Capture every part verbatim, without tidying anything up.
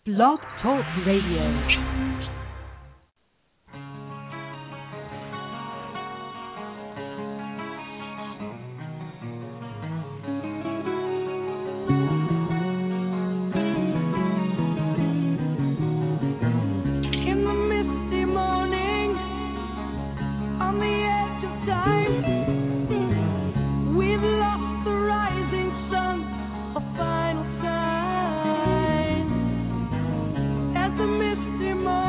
Blog Talk Radio. Misty morning.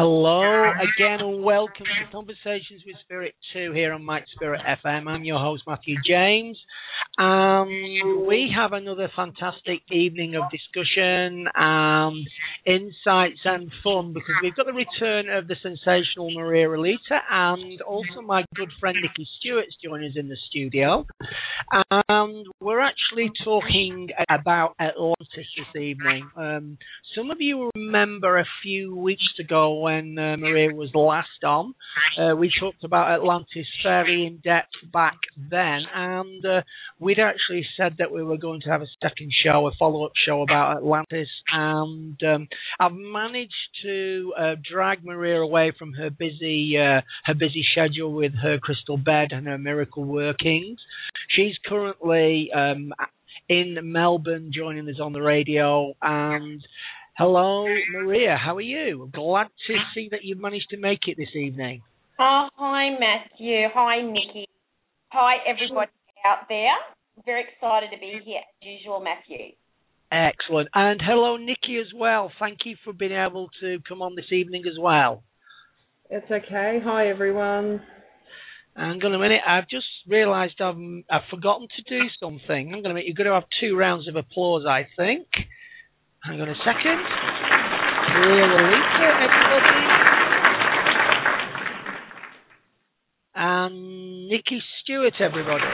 Hello again and welcome to Conversations with Spirit two here on Mike Spirit F M. I'm your host Matthew James. Um, we have another fantastic evening of discussion, um, insights and fun because we've got the return of the sensational Maria Elita and also my good friend Nikki Stewart's joining us in the studio. And we're actually talking about Atlantis this evening. Um, some of you remember a few weeks ago when uh, Maria was last on, uh, we talked about Atlantis fairly in depth back then, and uh, we'd actually said that we were going to have a second show, a follow-up show about Atlantis, and um, I've managed to uh, drag Maria away from her busy, uh, her busy schedule with her crystal bed and her miracle workings. She's currently um, in Melbourne joining us on the radio, and hello, Maria, how are you? Glad to see that you've managed to make it this evening. Oh, hi, Matthew. Hi, Nikki. Hi, everybody out there. Very excited to be here as usual, Matthew. Excellent. And hello, Nikki, as well. Thank you for being able to come on this evening as well. It's okay. Hi, everyone. Hang on a minute. I've just realised I've, I've forgotten to do something. I'm going to make, you're going to have two rounds of applause, I think. Hang on a second. Maria Elita, everybody. And Nikki Stewart, everybody.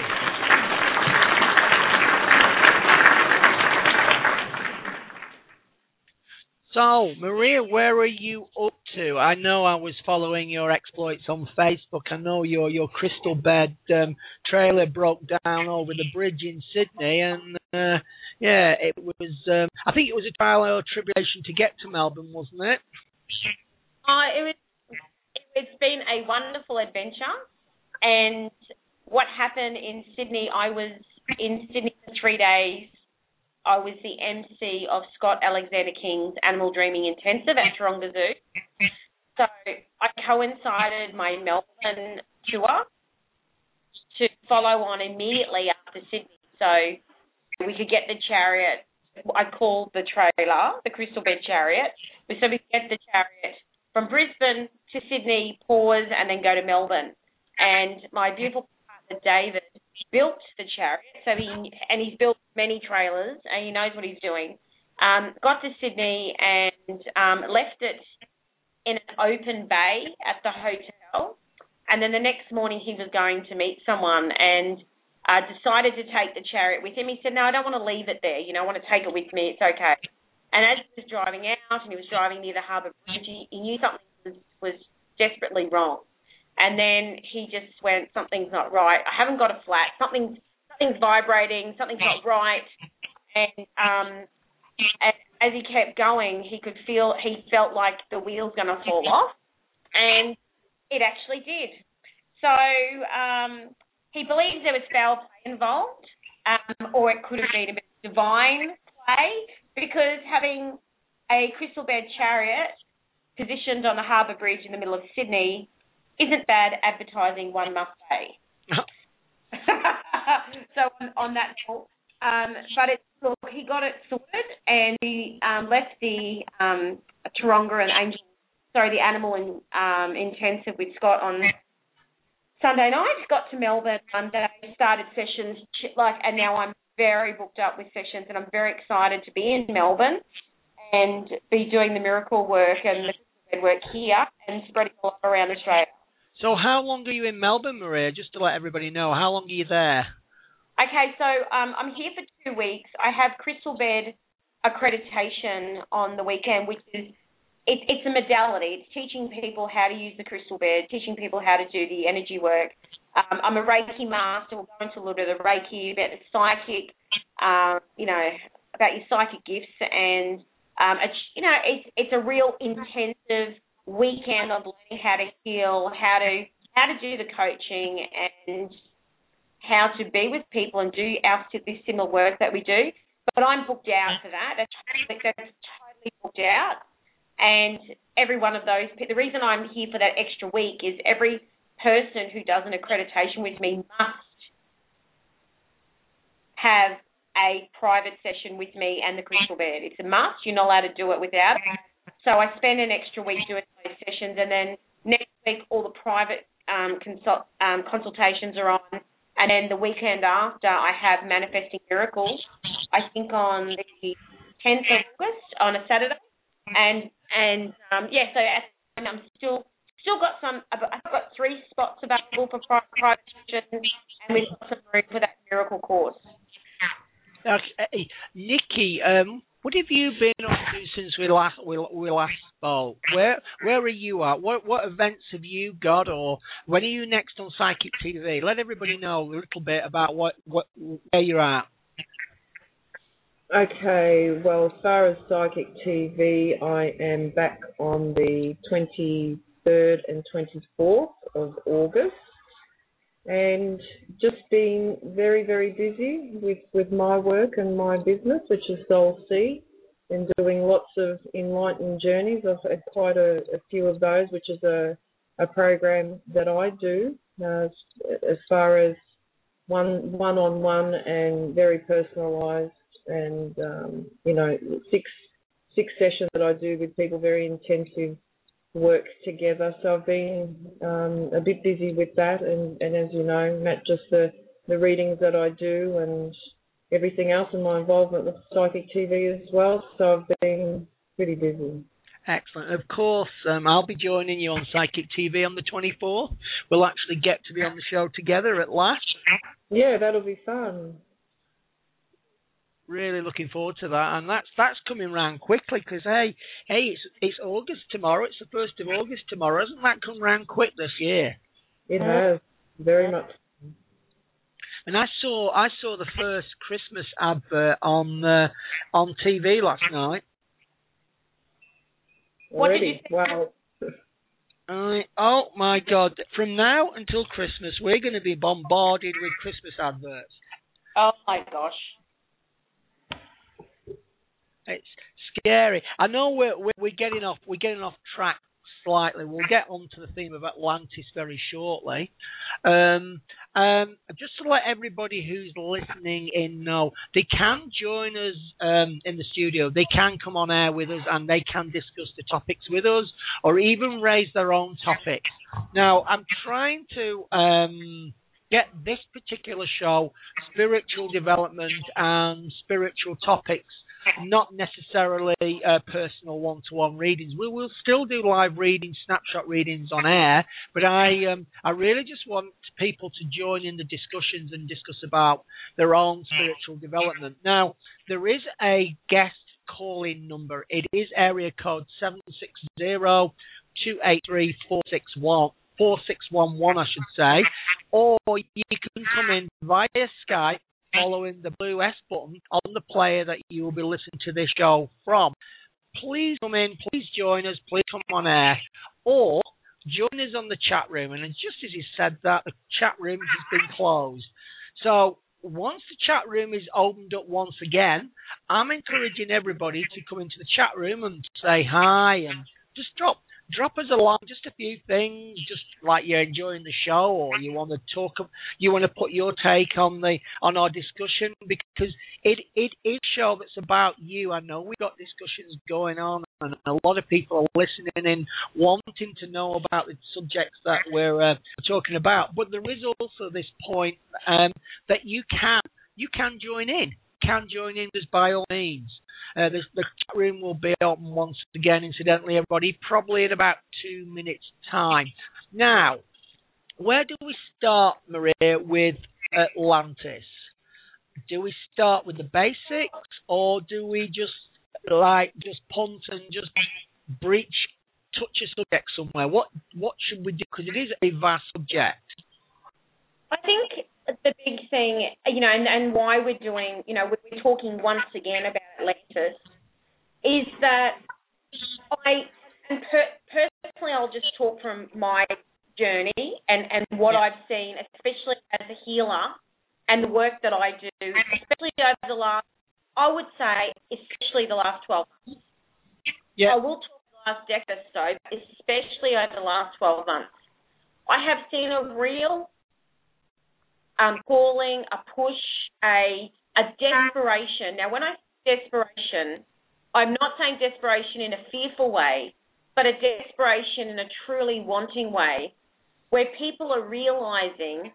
So, Maria, where are you up to? I know I was following your exploits on Facebook. I know your your crystal bed um, trailer broke down over the bridge in Sydney, and uh, yeah, it was. Um, I think it was a trial or tribulation to get to Melbourne, wasn't it? Uh, it was. It's been a wonderful adventure, and what happened in Sydney? I was in Sydney for three days. I was the M C of Scott Alexander King's Animal Dreaming Intensive at Taronga Zoo. So I coincided my Melbourne tour to follow on immediately after Sydney. So we could get the chariot, I called the trailer, the Crystal Bed Chariot. So we could get the chariot from Brisbane to Sydney, pause, and then go to Melbourne. And my beautiful partner, David, built the chariot, so he and he's built many trailers, and he knows what he's doing. Um, got to Sydney and um, left it in an open bay at the hotel, and then the next morning he was going to meet someone and uh, decided to take the chariot with him. He said, no, I don't want to leave it there, you know, I want to take it with me, it's okay. And as he was driving out and he was driving near the Harbour Bridge, he, he knew something was, was desperately wrong. And then he just went, something's not right. I haven't got a flat. Something's, something's vibrating. Something's not right. And um, and as he kept going, he could feel, he felt like the wheel's going to fall off. And it actually did. So um, he believes there was foul play involved, um, or it could have been a bit of divine play, because having a crystal bed chariot positioned on the Harbour Bridge in the middle of Sydney isn't bad advertising, one must say. So on, on that note, um, but it, look, he got it sorted, and he um, left the um, Taronga and Angel, sorry, the animal in, um, intensive with Scott on Sunday night. Got to Melbourne Monday, started sessions, like, and now I'm very booked up with sessions, and I'm very excited to be in Melbourne and be doing the miracle work and the work here and spreading all around Australia. So how long are you in Melbourne, Maria? Just to let everybody know, how long are you there? Okay, so um, I'm here for two weeks. I have Crystal Bed accreditation on the weekend, which is, it, it's a modality. It's teaching people how to use the crystal bed, teaching people how to do the energy work. Um, I'm a Reiki master. We'll go into a little bit of the Reiki, about the psychic, um, you know, about your psychic gifts. And, um, it's, you know, it's, it's a real intensive weekend of learning how to heal, how to how to do the coaching, and how to be with people and do our this similar work that we do. But I'm booked out for that. That's, that's totally booked out. And every one of those, the reason I'm here for that extra week is every person who does an accreditation with me must have a private session with me and the crystal bed. It's a must. You're not allowed to do it without it. So So I spend an extra week doing those sessions, and then next week all the private um, consult, um, consultations are on, and then the weekend after I have Manifesting Miracles, I think on the tenth of August on a Saturday, and and um, yeah, so and I'm still still got some. I've got three spots available for private, private sessions, and we've got some room for that miracle course. Okay, Nikki, um, what have you been up to since we last we, we last spoke? Where where are you at? What what events have you got, or when are you next on Psychic T V? Let everybody know a little bit about what, what where you're at. Okay, well, as far as Psychic T V, I am back on the twenty-third and twenty-fourth of August, and just being very, very busy with, with my work and my business, which is Soul C, and doing lots of enlightened journeys. I've had quite a, a few of those, which is a, a program that I do uh, as far as one, one-on-one and very personalised, and, um, you know, six six sessions that I do with people, very intensive work together. So I've been um, a bit busy with that, and, and as you know, Matt, just the, the readings that I do and everything else, and my involvement with Psychic T V as well. So I've been pretty busy. Excellent. Of course, um, I'll be joining you on Psychic T V on the twenty-fourth. We'll actually get to be on the show together at last. Yeah, that'll be fun. Really looking forward to that, and that's that's coming round quickly because hey, hey, it's it's August tomorrow. It's the first of August tomorrow. Hasn't that come round quick this year? It has, very much. And I saw I saw the first Christmas advert on uh, on T V last night. What did you Already? Wow. I, oh my God! From now until Christmas, we're going to be bombarded with Christmas adverts. Oh my gosh. It's scary. I know we're, we're we're getting off we're getting off track slightly. We'll get onto the theme of Atlantis very shortly. Um, um, just to let everybody who's listening in know, they can join us um, in the studio. They can come on air with us, and they can discuss the topics with us, or even raise their own topics. Now, I'm trying to um, get this particular show, spiritual development and spiritual topics, not necessarily uh, personal one-to-one readings. We will still do live readings, snapshot readings on air, but I um, I really just want people to join in the discussions and discuss about their own spiritual development. Now, there is a guest call-in number. It is area code seven six zero, two eight three, four six one. four six one one, I should say, or you can come in via Skype following the blue S button on the player that you will be listening to this show from. Please come in, please join us, please come on air, or join us on the chat room. And just as he said that, the chat room has been closed. So once the chat room is opened up once again, I'm encouraging everybody to come into the chat room and say hi and just drop Drop us a line, just a few things, just like you're enjoying the show, or you want to talk, you want to put your take on the on our discussion, because it it is a show that's about you. I know we've got discussions going on, and a lot of people are listening and wanting to know about the subjects that we're uh, talking about. But there is also this point um, that you can you can join in, can join in just by all means. Uh, the, the chat room will be open once again, incidentally, everybody, probably in about two minutes' time. Now, where do we start, Maria, with Atlantis? Do we start with the basics, or do we just, like, just punt and just breach, touch a subject somewhere? What what should we do? Because it is a vast subject. I think the big thing, you know, and, and why we're doing, you know, we're talking once again about Atlantis, is that I, and per, personally, I'll just talk from my journey and, and what yeah. I've seen, especially as a healer, and the work that I do, especially over the last, I would say, especially the last twelve months. Yeah. I will talk the last decade or so, especially over the last twelve months. I have seen a real Um, calling, a push, a a desperation. Now, when I say desperation, I'm not saying desperation in a fearful way, but a desperation in a truly wanting way, where people are realising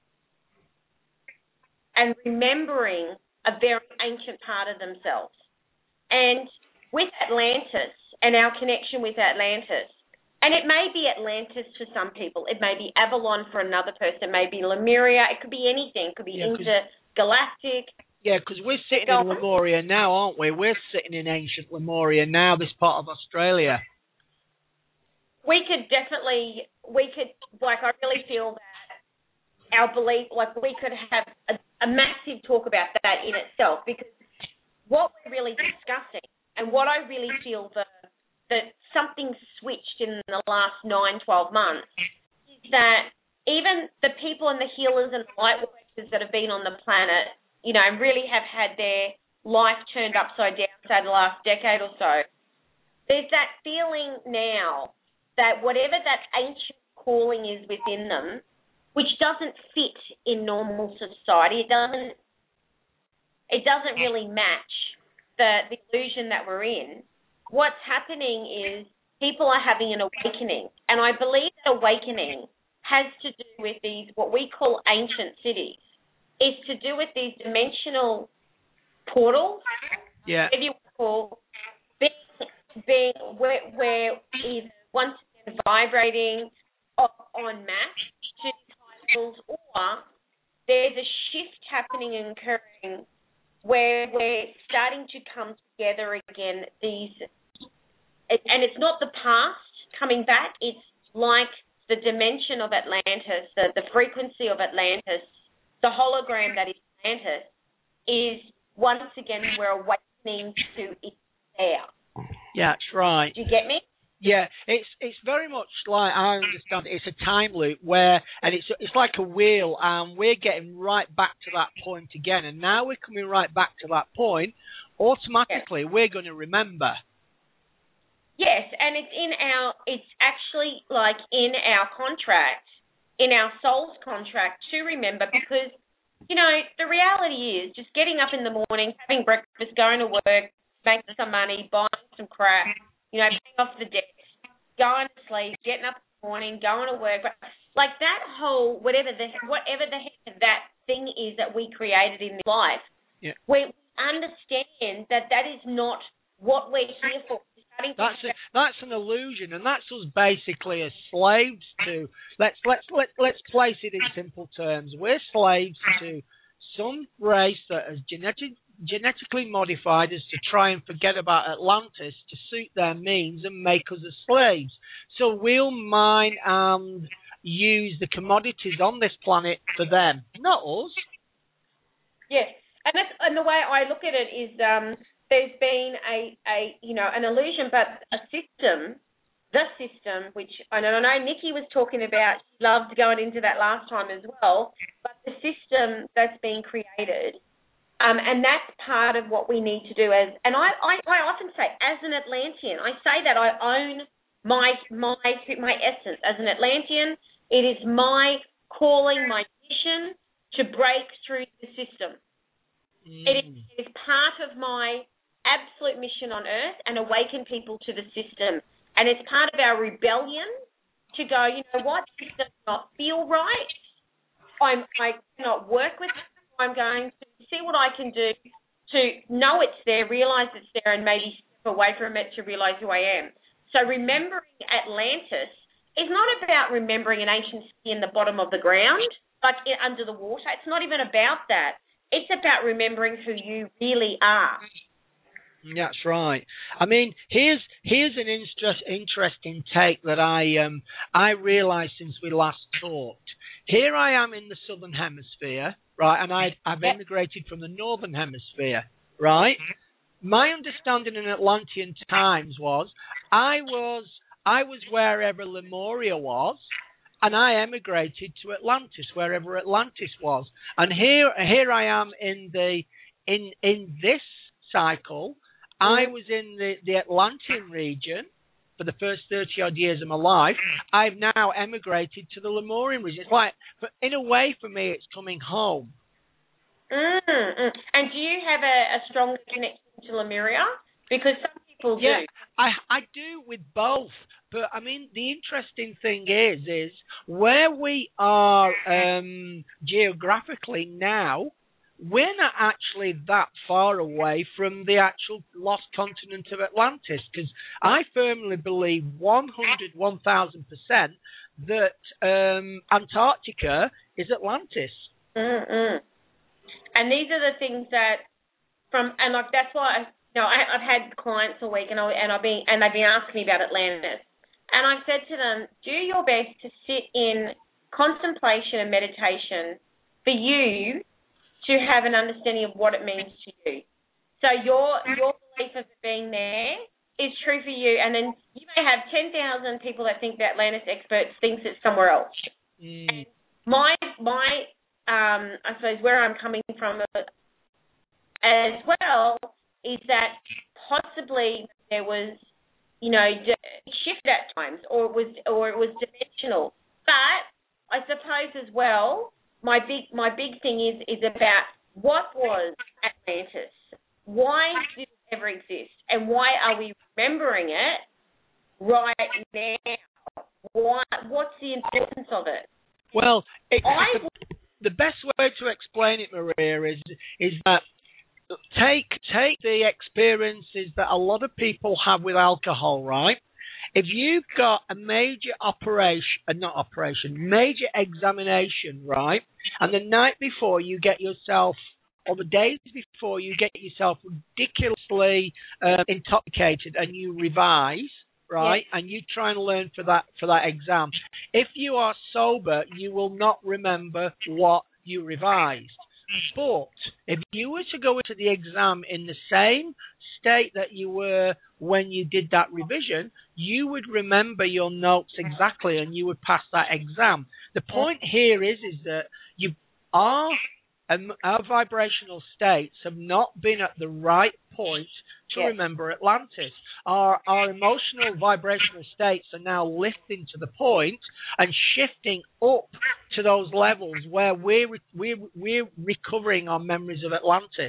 and remembering a very ancient part of themselves. And with Atlantis and our connection with Atlantis, and it may be Atlantis for some people, it may be Avalon for another person, it may be Lemuria, it could be anything, it could be yeah, intergalactic. Yeah, because we're sitting in Lemuria now, aren't we? We're sitting in ancient Lemuria now, this part of Australia. We could definitely, we could, like, I really feel that our belief, like, we could have a, a massive talk about that in itself, because what we're really discussing and what I really feel that, that something switched in the last nine, twelve months is that even the people and the healers and the light workers that have been on the planet, you know, really have had their life turned upside down, say, the last decade or so, there's that feeling now that whatever that ancient calling is within them, which doesn't fit in normal society, it doesn't, it doesn't really match the, the illusion that we're in. What's happening is people are having an awakening, and I believe that awakening has to do with these, what we call ancient cities. It's to do with these dimensional portals, yeah. if you call, being, being where, where either once again vibrating en masse to these levels, or there's a shift happening and occurring where we're starting to come together again. These, and it's not the past coming back. It's like the dimension of Atlantis, the, the frequency of Atlantis, the hologram that is Atlantis, is once again we're awakening to it's there. Yeah, that's right. Do you get me? Yeah, it's it's very much like, I understand, it's a time loop where, and it's it's like a wheel, and we're getting right back to that point again, and now we're coming right back to that point. Automatically, yes. We're going to remember. Yes, and it's in our, it's actually like in our contract, in our soul's contract to remember, because, you know, the reality is just getting up in the morning, having breakfast, going to work, making some money, buying some crap, you know, paying off the debt, going to sleep, getting up in the morning, going to work. Like that whole, whatever the whatever the heck that thing is that we created in life, yeah. we understand that that is not what we're here for. That's a, that's an illusion, and that's us basically as slaves to. Let's let's let let's place it in simple terms. We're slaves to some race that is genetic, genetically modified us to try and forget about Atlantis to suit their means and make us as slaves. So we'll mine and use the commodities on this planet for them, not us. Yes, and that's, and the way I look at it is. Um, There's been a, a, you know, an illusion, but a system, the system, which I know, I know Nikki was talking about, she loved going into that last time as well, but the system that's been created, um, and that's part of what we need to do as, and I, I, I often say, as an Atlantean, I say that I own my, my, my essence. As an Atlantean, it is my calling, my mission to break through the system. Mm. It, is, it is part of my absolute mission on Earth and awaken people to the system. And it's part of our rebellion to go, you know what, this does not feel right. I'm, I cannot work with it. I'm going to see what I can do to know it's there, realise it's there, and maybe step away from it to realise who I am. So remembering Atlantis is not about remembering an ancient city in the bottom of the ground, like under the water. It's not even about that. It's about remembering who you really are. That's right. I mean, here's here's an interest, interesting take that I um I realised since we last talked. Here I am in the southern hemisphere, right, and I I've yep. emigrated from the northern hemisphere, right. My understanding in Atlantean times was I was I was wherever Lemuria was, and I emigrated to Atlantis, wherever Atlantis was, and here here I am in the in in this cycle. I was in the, the Atlantean region for the first thirty-odd years of my life. I've now emigrated to the Lemurian region. It's like, in a way, for me, it's coming home. Mm-hmm. And do you have a, a strong connection to Lemuria? Because some people Yeah, do. I I do with both. But I mean, the interesting thing is, is where we are um, geographically now. We're not actually that far away from the actual lost continent of Atlantis, because I firmly believe one hundred, one thousand percent that um, Antarctica is Atlantis. Mm-mm. And these are the things that, from and like that's why I, you know I, I've had clients all week, and I and I've been and they've been asking me about Atlantis, and I've said to them, do your best to sit in contemplation and meditation for you to have an understanding of what it means to you. So your your belief of it being there is true for you, and then you may have ten thousand people that think that Atlantis experts thinks it's somewhere else. Mm. And my my um, I suppose where I'm coming from as well is that possibly there was, you know, shift at times, or it was or it was dimensional. But I suppose as well, my big my big thing is is about what was Atlantis, why did it ever exist, and why are we remembering it right now? Why? What's the importance of it? Well, it, I, the, the best way to explain it, Maria, is is that take take the experiences that a lot of people have with alcohol, right? If you've got a major operation, uh, not operation, major examination, right, and the night before you get yourself, or the days before you get yourself ridiculously uh, intoxicated and you revise, right, yes. and you try and learn for that for that exam. If you are sober, you will not remember what you revised. But if you were to go into the exam in the same state that you were when you did that revision, you would remember your notes exactly and you would pass that exam. The point here is, is that you are, um, our vibrational states have not been at the right point to yes. remember Atlantis. Our, our emotional vibrational states are now lifting to the point and shifting up to those levels where we're, we're, we're recovering our memories of Atlantis.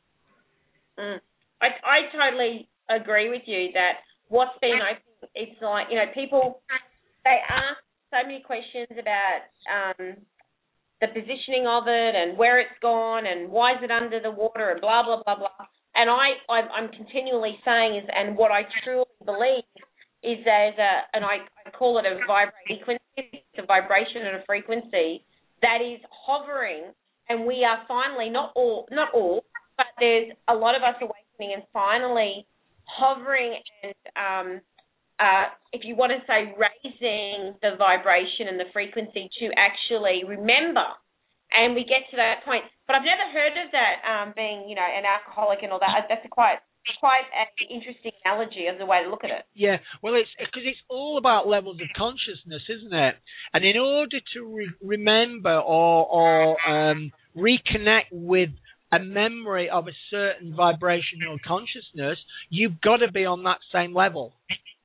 Mm. I, I totally agree with you that what's been open, it's like, you know, people, they ask so many questions about um, the positioning of it and where it's gone and why is it under the water and blah, blah, blah, blah. And I, I'm, I'm continually saying is, and what I truly believe is there's a, and I, I call it a vibration, it's a vibration and a frequency that is hovering, and we are finally, not all, not all, but there's a lot of us awakening and finally hovering and, um, uh, if you want to say, raising the vibration and the frequency to actually remember. And we get to that point. But I've never heard of that um, being, you know, an alcoholic and all that. That's a quite quite an interesting analogy as a way to look at it. Yeah, well, it's because it's all about levels of consciousness, isn't it? And in order to re- remember or, or um, reconnect with a memory of a certain vibrational consciousness, you've got to be on that same level.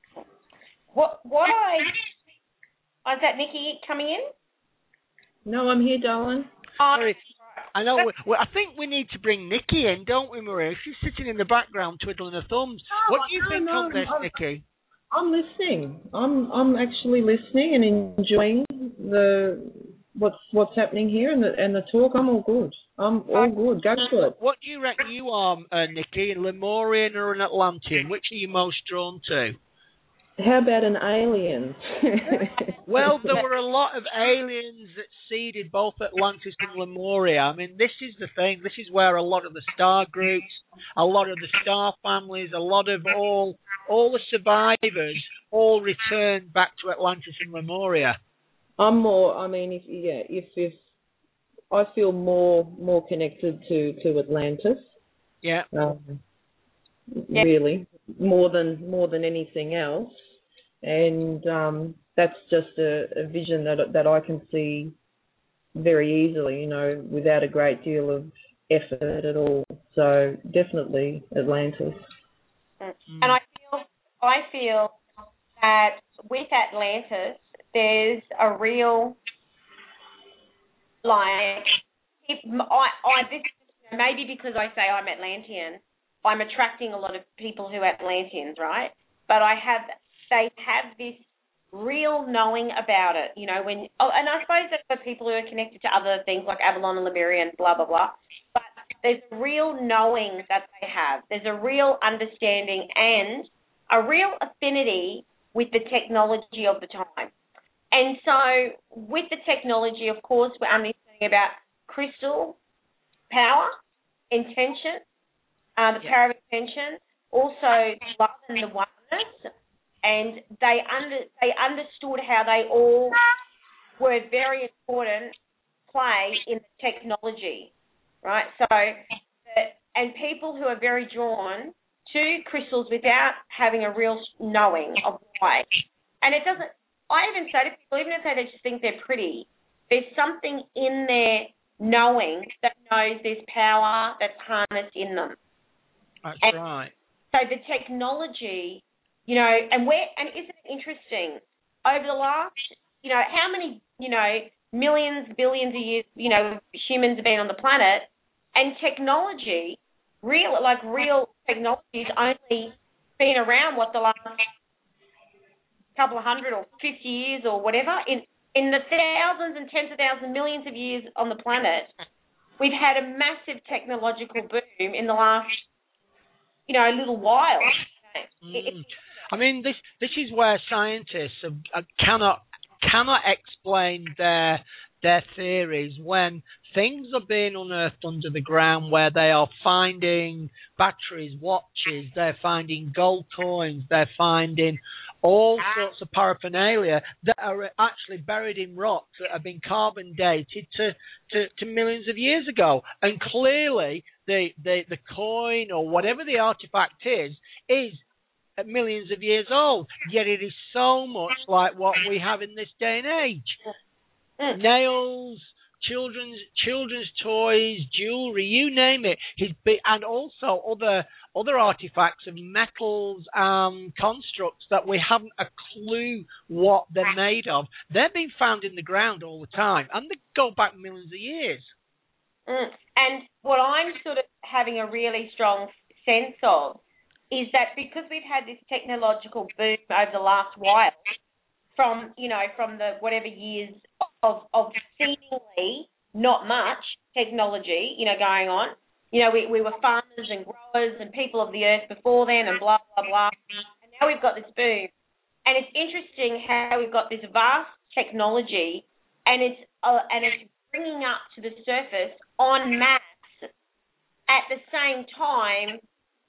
What? What I... Oh, is that Nikki coming in? No, I'm here, darling. Oh, Sorry. I know. We, well, I think we need to bring Nikki in, don't we, Maria? She's sitting in the background twiddling her thumbs. Oh, what do you no, think no, on this, I'm, Nikki? I'm listening. I'm I'm actually listening and enjoying the what's what's happening here and the and the talk. I'm all good. I'm all good. Go for it. What do you reckon you are, uh, Nikki? A Lemurian or an Atlantean? Which are you most drawn to? How about an alien? Well, there were a lot of aliens that seeded both Atlantis and Lemuria. I mean, this is the thing. This is where a lot of the star groups, a lot of the star families, a lot of all all the survivors all returned back to Atlantis and Lemuria. I'm more. I mean, if yeah, if if I feel more more connected to to Atlantis. Yeah. Um, really, more than more than anything else. And um, that's just a, a vision that that I can see very easily, you know, without a great deal of effort at all. So definitely Atlantis. And I feel, I feel that with Atlantis, there's a real, like, if I, I this maybe because I say I'm Atlantean, I'm attracting a lot of people who are Atlanteans, right? But I have, they have this real knowing about it, you know, when, oh, and I suppose that's for people who are connected to other things like Avalon and Lemuria and blah, blah, blah. But there's a real knowing that they have. There's a real understanding and a real affinity with the technology of the time. And so with the technology, of course, we're understanding about crystal power, intention, uh, the yeah. power of intention, also love and the oneness, and they under they understood how they all were very important play in the technology, right? So, and people who are very drawn to crystals without having a real knowing of why. And it doesn't, I even say to people, even if they just think they're pretty, there's something in their knowing that knows there's power that's harnessed in them. That's and right. So the technology, you know, and where, and isn't it interesting, over the last, you know, how many, you know, millions, billions of years, you know, humans have been on the planet, and technology, real, like real technology has only been around, what, the last couple of hundred or fifty years or whatever. In in the thousands and tens of thousands, millions of years on the planet, we've had a massive technological boom in the last, you know, little while. Mm. I mean, this this is where scientists have, uh, cannot cannot explain their their theories when things are being unearthed under the ground, where they are finding batteries, watches, they're finding gold coins, they're finding all sorts of paraphernalia that are actually buried in rocks that have been carbon dated to, to, to millions of years ago. And clearly the, the, the coin or whatever the artifact is, is millions of years old. Yet it is so much like what we have in this day and age. Mm. Nails, children's children's toys, jewelry, you name it. His big, and also other other artifacts of metals and constructs that we haven't a clue what they're made of. They're being found in the ground all the time, and they go back millions of years. Mm. And what I'm sort of having a really strong sense of is that because we've had this technological boom over the last while, from, you know, from the whatever years of, of seemingly not much technology, you know, going on. You know, we, we were farmers and growers and people of the earth before then and blah, blah, blah. And now we've got this boom. And it's interesting how we've got this vast technology and it's uh, and it's bringing up to the surface en masse at the same time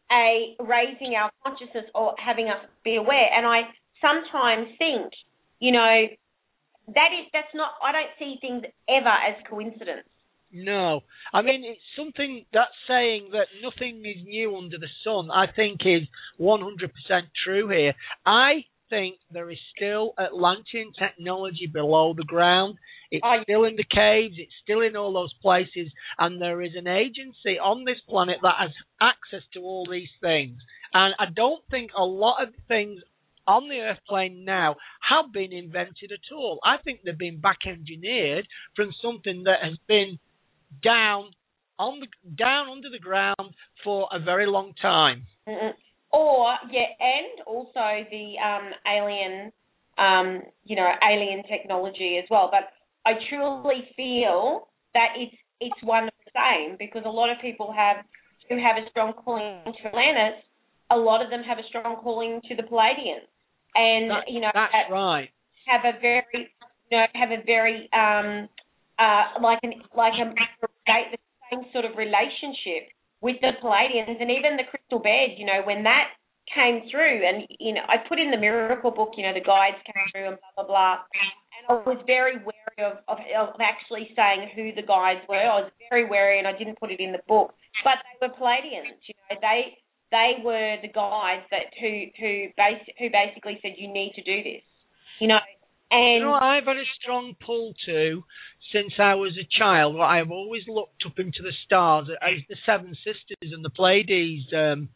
a raising our consciousness or having us be aware. And I sometimes think, you know, that is, that's not, I don't see things ever as coincidence. No. I mean, it's something that's saying that nothing is new under the sun, I think is one hundred percent true here. I think there is still Atlantean technology below the ground. It's oh, still in the caves, it's still in all those places, and there is an agency on this planet that has access to all these things. And I don't think a lot of things on the Earth plane now have been invented at all. I think they've been back engineered from something that has been down on the down under the ground for a very long time. Mm-mm. Or yeah, and also the um, alien, um, you know, alien technology as well. But I truly feel that it's it's one of the same, because a lot of people have who have a strong calling to Atlantis. A lot of them have a strong calling to the Pleiadians. And that, you know, that's have, right. Have a very, you know, have a very um, uh, like an like a the same sort of relationship with the Pleiadians, and even the crystal bed. You know, when that came through, and you know, I put in the miracle book. You know, the guides came through and blah blah blah. And I was very wary of, of of actually saying who the guides were. I was very wary, and I didn't put it in the book. But they were Pleiadians. You know, they. They were the guides that who who bas- who basically said you need to do this, you know. And you know, I've had a strong pull to since I was a child. What I've always looked up into the stars as the Seven Sisters and the Pleiades. Um,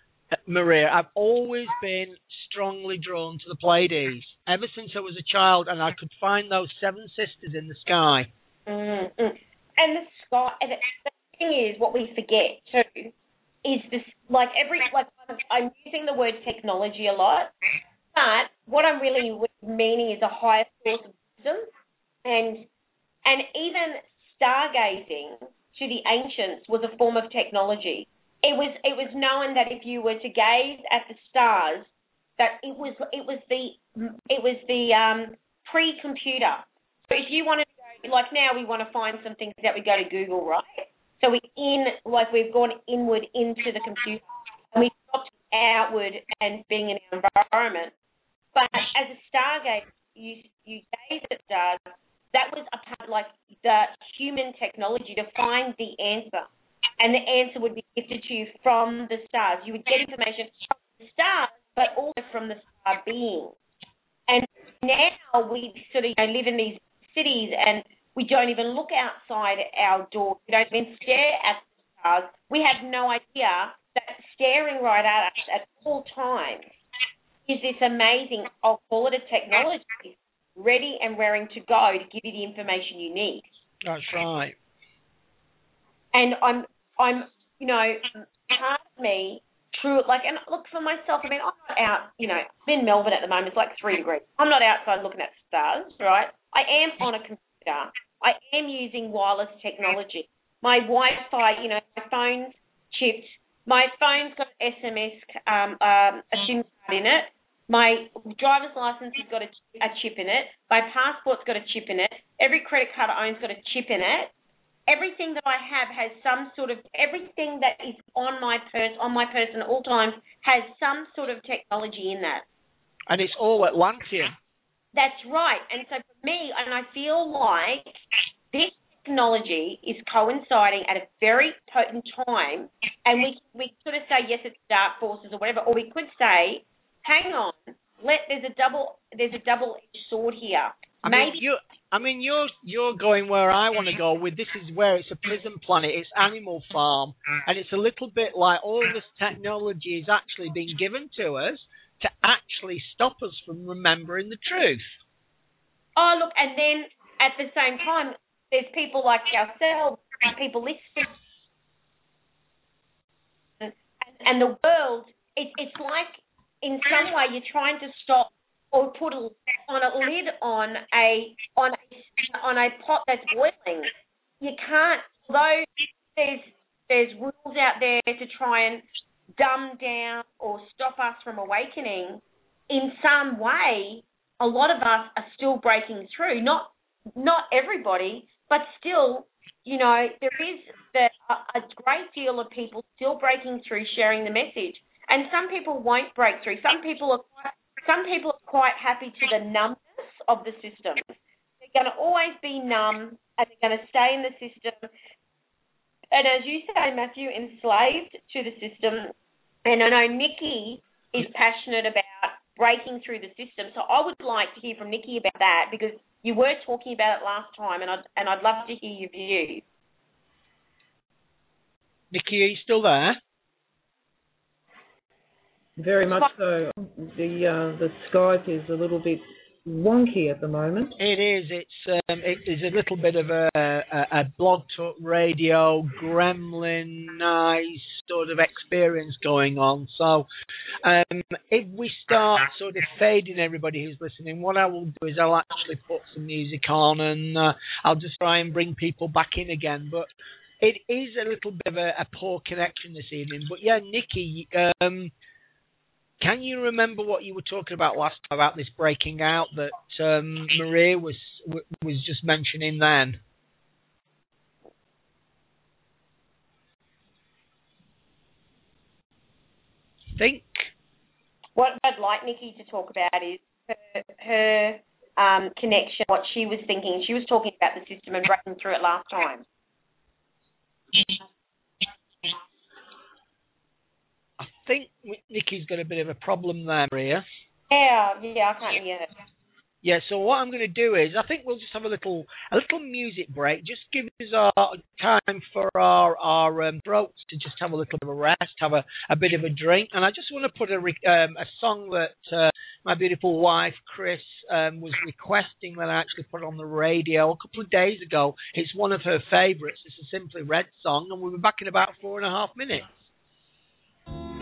Maria, I've always been strongly drawn to the Pleiades ever since I was a child, and I could find those seven sisters in the sky. Mm-hmm. And the sky. And the thing is, what we forget too. Is this like every like I'm, I'm using the word technology a lot, but what I'm really meaning is a higher source of wisdom, and and even stargazing to the ancients was a form of technology. It was it was known that if you were to gaze at the stars, that it was it was the it was the um, pre-computer. So if you wanted to go, like now we want to find some things that we go to Google, right? So we in like we've gone inward into the computer, and we stopped outward and being in our environment. But as a stargazer, you you gaze at stars. That was a part like the human technology to find the answer, and the answer would be gifted to you from the stars. You would get information from the stars, but also from the star being. And now we sort of you know, live in these cities, and we don't even look outside our door. We don't even stare at the stars. We have no idea that staring right at us at all times is this amazing, I'll call it a technology, ready and raring to go to give you the information you need. That's right. And I'm, I'm, you know, part of me, true, like, and look for myself, I mean, I'm not out, you know, I'm in Melbourne at the moment, it's like three degrees. I'm not outside looking at stars, right? I am on a computer. I am using wireless technology. My Wi-Fi, you know, my phone's chipped. My phone's got S M S, um, um, a SIM card in it. My driver's license has got a, a chip in it. My passport's got a chip in it. Every credit card I own's got a chip in it. Everything that I have has some sort of, everything that is on my purse, on my person at all times, has some sort of technology in that. And it's all Atlantean. That's right. And so for me, and I feel like this technology is coinciding at a very potent time, and we we sort of say, yes, it's dark forces or whatever, or we could say, hang on, let there's a double there's a double-edged sword here. I Maybe mean, you, I mean, you're you're going where I want to go with. This is where it's a prison planet. It's Animal Farm, and it's a little bit like all this technology is actually being given to us to actually stop us from remembering the truth. Oh, look, and then at the same time, there's people like ourselves, people listening, and, and the world. It, it's like in some way you're trying to stop or put a, on a lid on a on a on a pot that's boiling. You can't. Although there's there's rules out there to try and dumb down or stop us from awakening, in some way, a lot of us are still breaking through. Not not everybody, but still, you know, there is the, a, a great deal of people still breaking through, sharing the message. And some people won't break through. Some people are quite, some people are quite happy to the numbness of the system. They're going to always be numb, and they're going to stay in the system. And as you say, Matthew, enslaved to the system. And I know Nikki is passionate about breaking through the system. So I would like to hear from Nikki about that, because you were talking about it last time, and I'd, and I'd love to hear your view. Nikki, are you still there? Very much so. The uh, the Skype is a little bit wonky at the moment. It is. It's um, it is a little bit of a, a, a blog talk radio gremlin nice sort of experience going on. So um, if we start sort of fading everybody who's listening, what I will do is I'll actually put some music on, and uh, I'll just try and bring people back in again. But it is a little bit of a, a poor connection this evening. But yeah, Nikki, um, can you remember what you were talking about last time about this breaking out that um, Maria was was just mentioning then? Think. What I'd like Nikki to talk about is her, her um, connection, what she was thinking. She was talking about the system and breaking through it last time. I think Nikki's got a bit of a problem there, Maria. Yeah, yeah, I can't hear it. Yeah, so what I'm going to do is I think we'll just have a little a little music break. Just give us our time for our our um, throats to just have a little bit of a rest, have a, a bit of a drink. And I just want to put a um, a song that uh, my beautiful wife, Chris, um, was requesting that I actually put on the radio a couple of days ago. It's one of her favourites. It's a Simply Red song, and we'll be back in about four and a half minutes.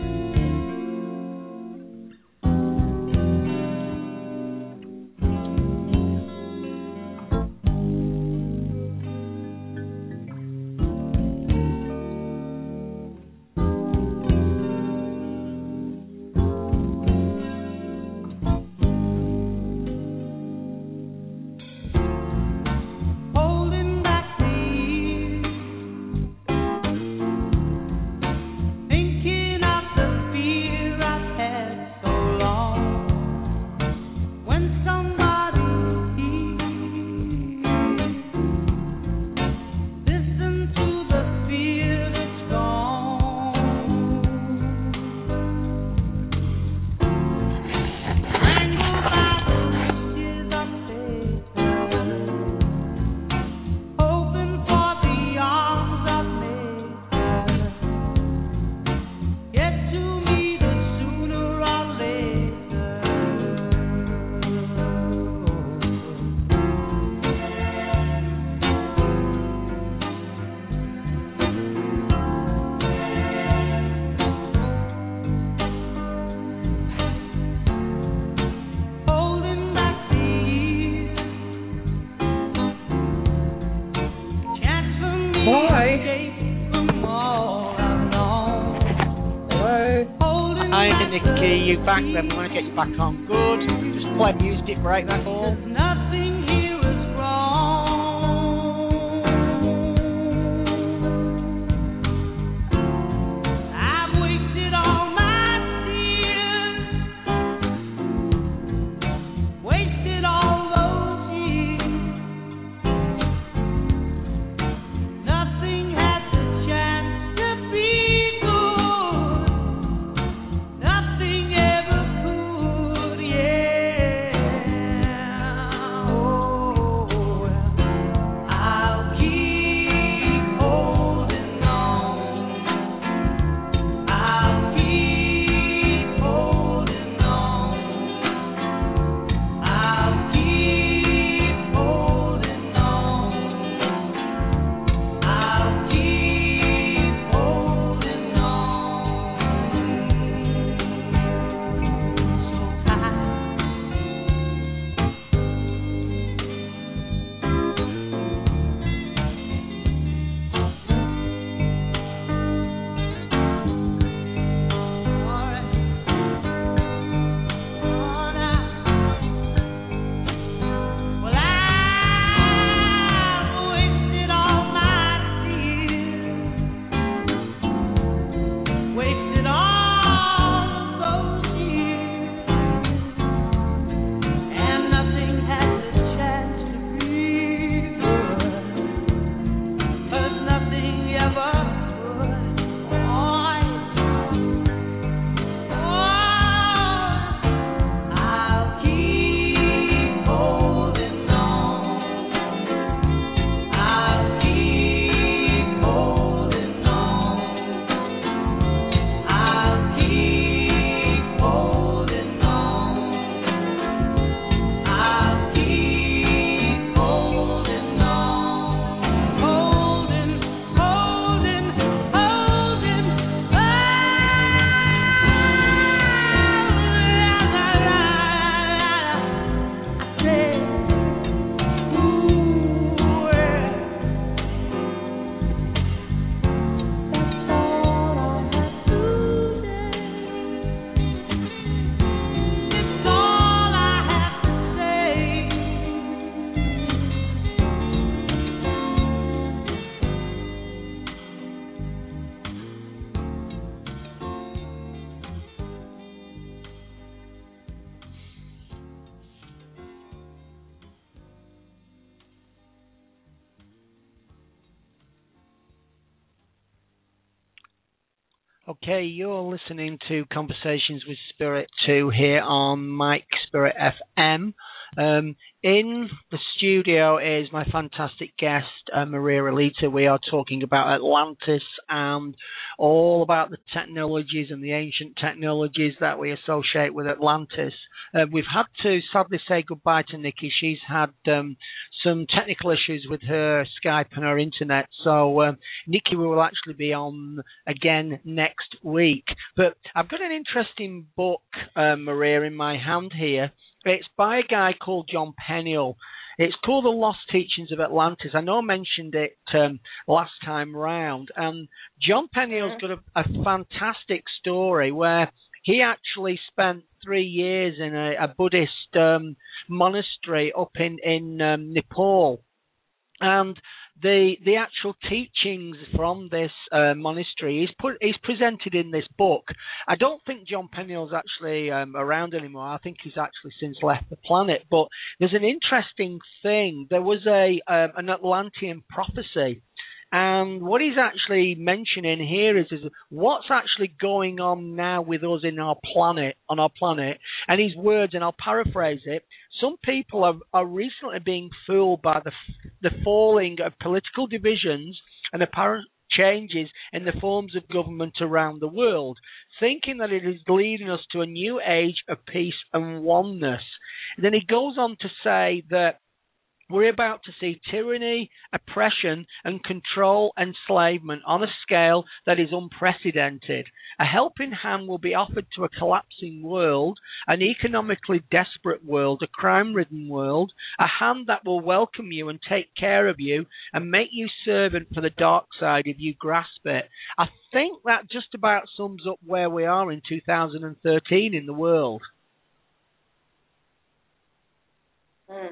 Hi, Nikki, you back then? We want to get you back on. Good. Just play music, break that all. Nothing here is wrong. I've wasted all my tears, wasted all those years. Nothing has a chance to be good. Nothing ever could, yeah. Oh, I'll keep holding on. I'll keep holding on. I'll keep holding on. I'll keep holding on. So well, I've wasted all my tears, wasted all those years, and nothing has a chance to be good, 'cause nothing ever could. Oh, I'll keep holding on. I'll keep holding on. I'll keep holding on. I'll keep holding on. Holding, holding, holding It's all I have to say. Okay, you're listening to Conversations with Spirit two here on Mike Spirit F M. Um, in the studio is my fantastic guest, uh, Maria Alita. We are talking about Atlantis and all about the technologies and the ancient technologies that we associate with Atlantis. Uh, we've had to sadly say goodbye to Nikki. She's had um, some technical issues with her Skype and her internet. So uh, Nikki will actually be on again next week. But I've got an interesting book, uh, Maria, in my hand here. It's by a guy called John Peniel. It's called The Lost Teachings of Atlantis. I know I mentioned it um, last time round. And John Peniel's got a, a fantastic story where he actually spent three years in a, a Buddhist um, monastery up in, in um, Nepal. And the the actual teachings from this uh, monastery is put is presented in this book. I don't think John Peniel's actually um, around anymore. I think he's actually since left the planet. But there's an interesting thing. There was a um, an Atlantean prophecy. And what he's actually mentioning here is, is what's actually going on now with us in our planet, on our planet. And his words, and I'll paraphrase it, some people are, are recently being fooled by the, the falling of political divisions and apparent changes in the forms of government around the world, thinking that it is leading us to a new age of peace and oneness. And then he goes on to say that We're about to see tyranny, oppression, and control enslavement on a scale that is unprecedented. A helping hand will be offered to a collapsing world, an economically desperate world, a crime-ridden world, a hand that will welcome you and take care of you and make you servant for the dark side if you grasp it. I think that just about sums up where we are in two thousand thirteen in the world. Mm.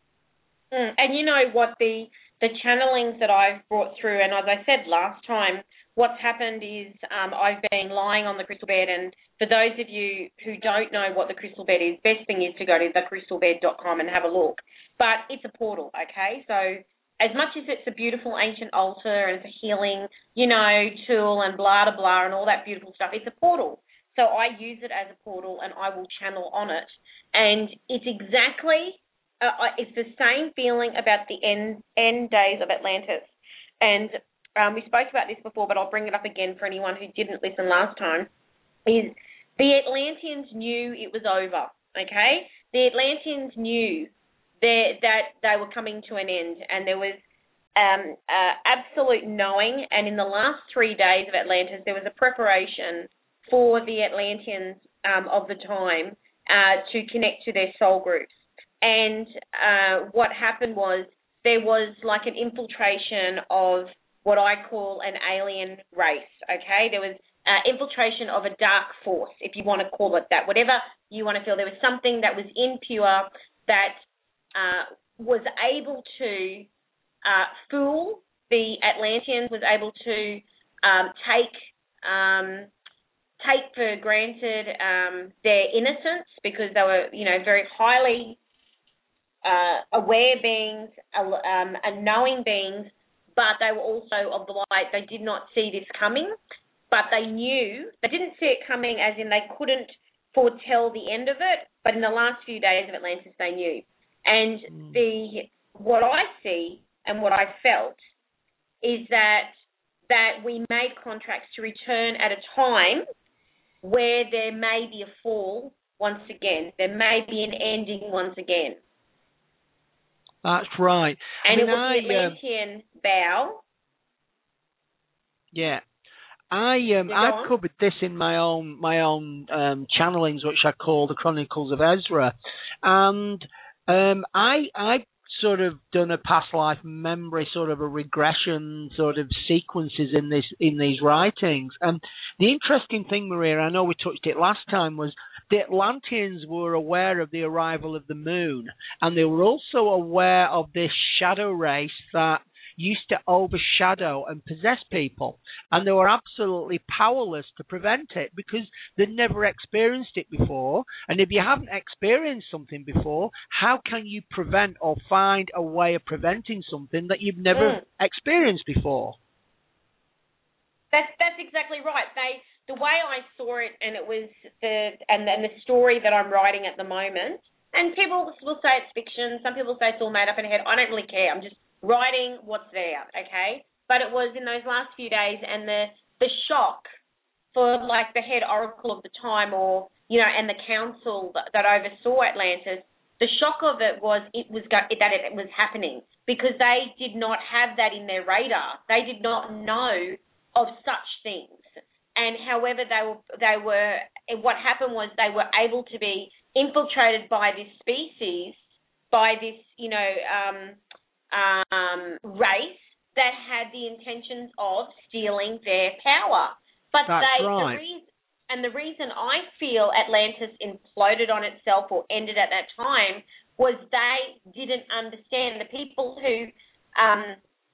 Mm. And you know what, the the channelings that I've brought through, and as I said last time, what's happened is um, I've been lying on the crystal bed, and for those of you who don't know what the crystal bed is, best thing is to go to the crystal bed dot com and have a look. But it's a portal, okay? So as much as it's a beautiful ancient altar and it's a healing, you know, tool and blah, blah, blah, and all that beautiful stuff, it's a portal. So I use it as a portal and I will channel on it. And it's exactly... Uh, it's the same feeling about the end, end days of Atlantis. And um, we spoke about this before, but I'll bring it up again for anyone who didn't listen last time, is the Atlanteans knew it was over, okay? The Atlanteans knew that, that they were coming to an end, and there was um, uh, absolute knowing, and in the last three days of Atlantis, there was a preparation for the Atlanteans um, of the time uh, to connect to their soul groups. And uh, what happened was there was like an infiltration of what I call an alien race, okay? There was uh, infiltration of a dark force, if you want to call it that. Whatever you want to feel, there was something that was impure that uh, was able to uh, fool the Atlanteans, was able to um, take um, take for granted um, their innocence, because they were, you know, very highly Uh, aware beings, um, and knowing beings, but they were also of the light. They did not see this coming, but they knew. They didn't see it coming as in they couldn't foretell the end of it, but in the last few days of Atlantis they knew. And mm. the what I see and what I felt is that that we made contracts to return at a time where there may be a fall once again. There may be an ending once again. That's right. And I mean, it was the Atlantean uh, bow. Yeah. I um yeah, I've covered this in my own my own um, channelings, which I call the Chronicles of Ezra, and um I I sort of done a past life memory, sort of a regression, sort of sequences in this in these writings. And the interesting thing, Maria, I know we touched it last time, was the Atlanteans were aware of the arrival of the moon, and they were also aware of this shadow race that used to overshadow and possess people, and they were absolutely powerless to prevent it because they'd never experienced it before. And if you haven't experienced something before, how can you prevent or find a way of preventing something that you've never mm. experienced before? That's that's exactly right. They the way I saw it, and it was the and and the story that I'm writing at the moment. And people will say it's fiction. Some people say it's all made up in the head. I don't really care. I'm just writing what's there, okay? But it was in those last few days, and the the shock for like the head oracle of the time, or you know, and the council that, that oversaw Atlantis. The shock of it was it was that it was happening, because they did not have that in their radar. They did not know of such things. And however they were, they were. What happened was they were able to be infiltrated by this species, by this, you know, um, um, race that had the intentions of stealing their power. But That's they, right. the reason, and the reason I feel Atlantis imploded on itself or ended at that time was they didn't understand. The people who um,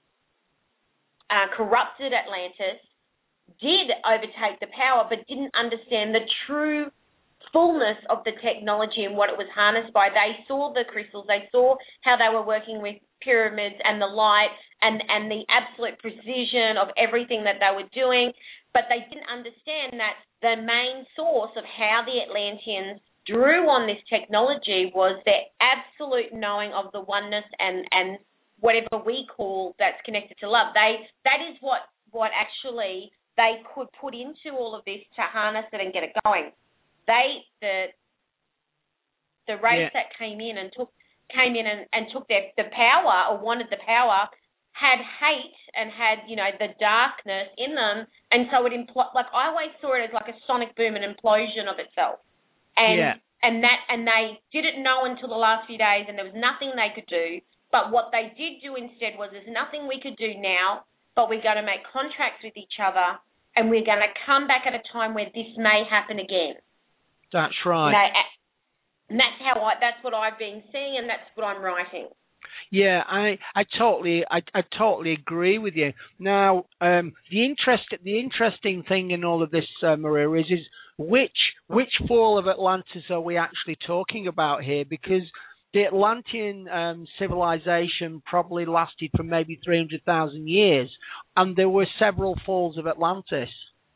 uh, corrupted Atlantis did overtake the power, but didn't understand the true fullness of the technology and what it was harnessed by. They saw the crystals, they saw how they were working with pyramids and the light and, and the absolute precision of everything that they were doing, but they didn't understand that the main source of how the Atlanteans drew on this technology was their absolute knowing of the oneness and, and whatever we call that's connected to love. They that is what, what actually they could put into all of this to harness it and get it going. They, the the race yeah. that came in and took came in and, and took their the power or wanted the power had hate and had, you know, the darkness in them. And so it impl- like I always saw it as like a sonic boom, an implosion of itself. And yeah. and that and they didn't know until the last few days, and there was nothing they could do. But what they did do instead was there's nothing we could do now, but we're going to make contracts with each other, and we're going to come back at a time where this may happen again. That's right. You know, and that's how I that's what I've been seeing, and that's what I'm writing. Yeah, I, I totally, I, I totally agree with you. Now, um, the interest, the interesting thing in all of this, uh, Maria, is, is which, which fall of Atlantis are we actually talking about here? Because the Atlantean um, civilization probably lasted for maybe three hundred thousand years, and there were several falls of Atlantis.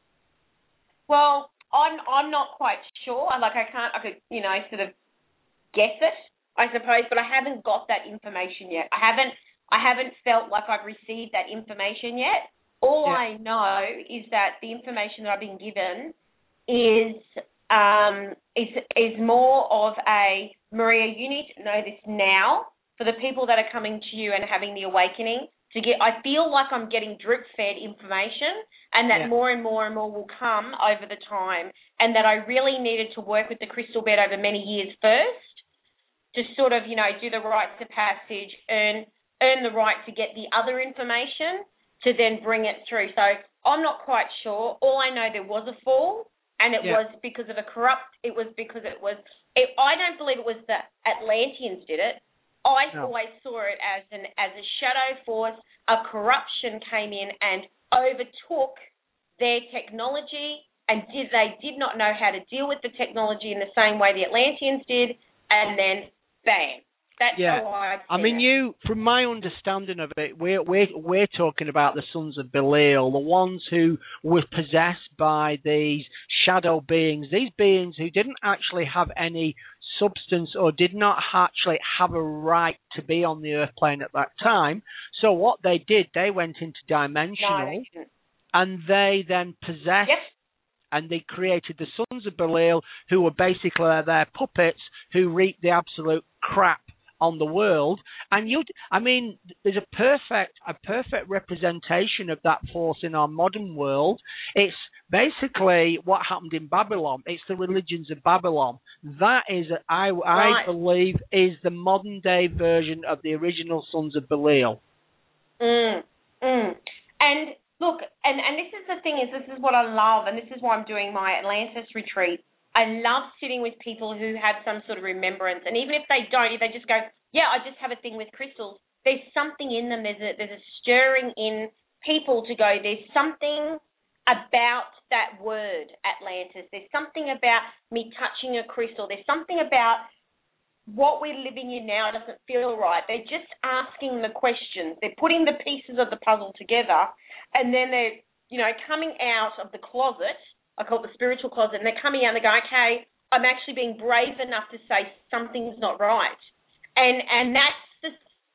Well, I'm, I'm not quite sure. Like, I can't, I could, you know, sort of guess it, I suppose, but I haven't got that information yet. I haven't I haven't felt like I've received that information yet. All yeah. I know is that the information that I've been given is um, is is more of a, Maria, you need to know this now for the people that are coming to you and having the awakening. To get, I feel like I'm getting drip-fed information, and that yeah. more and more and more will come over the time, and that I really needed to work with the crystal bed over many years first, to sort of, you know, do the rites of passage, earn earn the right to get the other information, to then bring it through. So I'm not quite sure. All I know, there was a fall, and it yeah. was because of a corrupt, it was because it was, it, I don't believe it was the Atlanteans did it. I no. always saw it as an as a shadow force. A corruption came in and overtook their technology, and did they did not know how to deal with the technology in the same way the Atlanteans did, and then bam. That's yeah. how I I mean, it. you, from my understanding of it, we're, we're, we're talking about the sons of Belial, the ones who were possessed by these shadow beings, these beings who didn't actually have any substance or did not actually have a right to be on the earth plane at that time. So what they did, they went into dimensional, No, and they then possessed, yep. and they created the sons of Belial, who were basically their puppets, who reaped the absolute crap on the world. And you, I mean, there's a perfect, a perfect representation of that force in our modern world. It's basically what happened in Babylon. It's the religions of Babylon. That is, I, Right. I believe, is the modern day version of the original sons of Belial. Mm, mm. And look, and, and this is the thing, is this is what I love, and this is why I'm doing my Atlantis retreat. I love sitting with people who have some sort of remembrance, and even if they don't, if they just go, yeah, I just have a thing with crystals, there's something in them, there's a, there's a stirring in people to go, there's something about that word, Atlantis, there's something about me touching a crystal, there's something about what we're living in now doesn't feel right. They're just asking the questions. They're putting the pieces of the puzzle together, and then they're, you know, coming out of the closet. I call it the spiritual closet, and they're coming out and they go, okay, I'm actually being brave enough to say something's not right. And and that's the...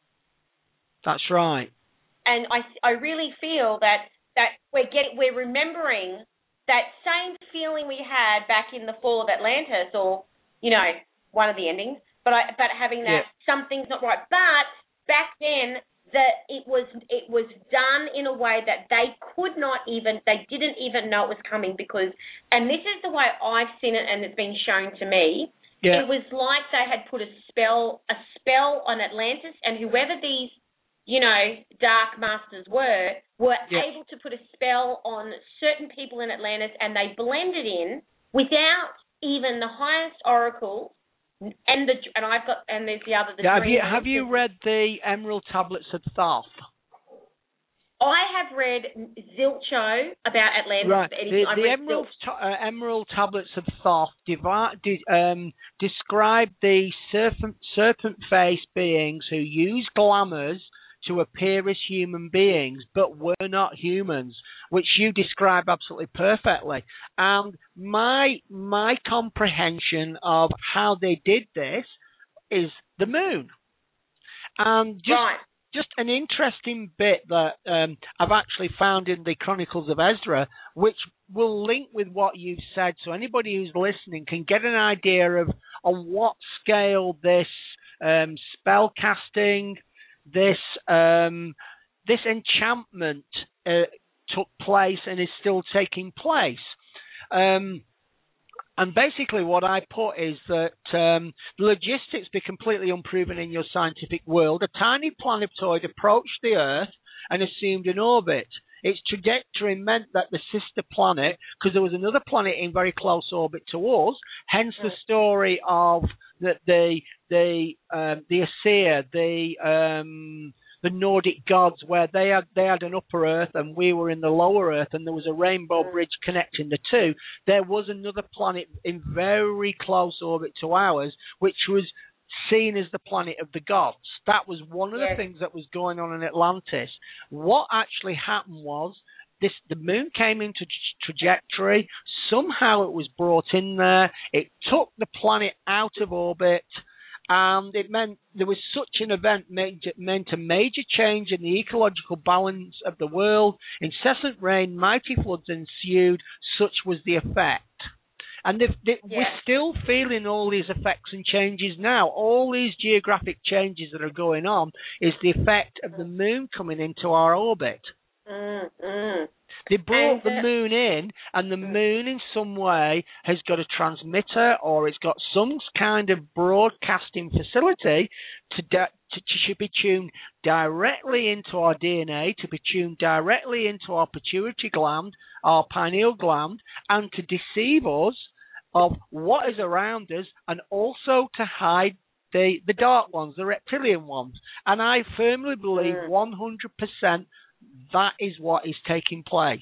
That's right. And I, I really feel that, that we're getting, we're remembering that same feeling we had back in the fall of Atlantis, or, you know, one of the endings, but I, but having that yeah. something's not right. But back then, that it was it was done in a way that they could not even, they didn't even know it was coming, because, and this is the way I've seen it and it's been shown to me, yeah. it was like they had put a spell a spell on Atlantis, and whoever these, you know, dark masters were, were yeah. able to put a spell on certain people in Atlantis, and they blended in without even the highest oracles. And the and I've got and there's the other. The yeah, have you dream have you read the Emerald Tablets of Thoth? I have read Zilcho about Atlantis. Right. The, I've the read Emerald Zilch. ta- uh, Emerald Tablets of Thoth divi- de- um, describe the serpent serpent faced beings who use glamours to appear as human beings, but were not humans, which you describe absolutely perfectly. And my my comprehension of how they did this is the moon. And just Right. just an interesting bit that um, I've actually found in the Chronicles of Ezra, which will link with what you've said, so anybody who's listening can get an idea of on what scale this um, spell casting, this um, this enchantment uh, took place and is still taking place. Um, and basically what I put is that um, the logistics be completely unproven in your scientific world. A tiny planetoid approached the Earth and assumed an orbit. Its trajectory meant that the sister planet, because there was another planet in very close orbit to us, hence the story of the the the, um, the Aesir, the um, the Nordic gods, where they had they had an upper Earth and we were in the lower Earth, and there was a rainbow bridge connecting the two. There was another planet in very close orbit to ours, which was seen as the planet of the gods. That was one of the Yes. things that was going on in Atlantis. What actually happened was this: the moon came into tra- trajectory. Somehow it was brought in there. It took the planet out of orbit. And it meant there was such an event made, meant a major change in the ecological balance of the world. Incessant rain, mighty floods ensued. Such was the effect. And they've, they, Yeah. we're still feeling all these effects and changes now. All these geographic changes that are going on is the effect of the moon coming into our orbit. Mm, mm. They brought And, the uh, moon in, and the moon in some way has got a transmitter, or it's got some kind of broadcasting facility to, da- to, to be tuned directly into our D N A, to be tuned directly into our pituitary gland, our pineal gland, and to deceive us of what is around us, and also to hide the, the dark ones, the reptilian ones. And I firmly believe Mm. one hundred percent that is what is taking place.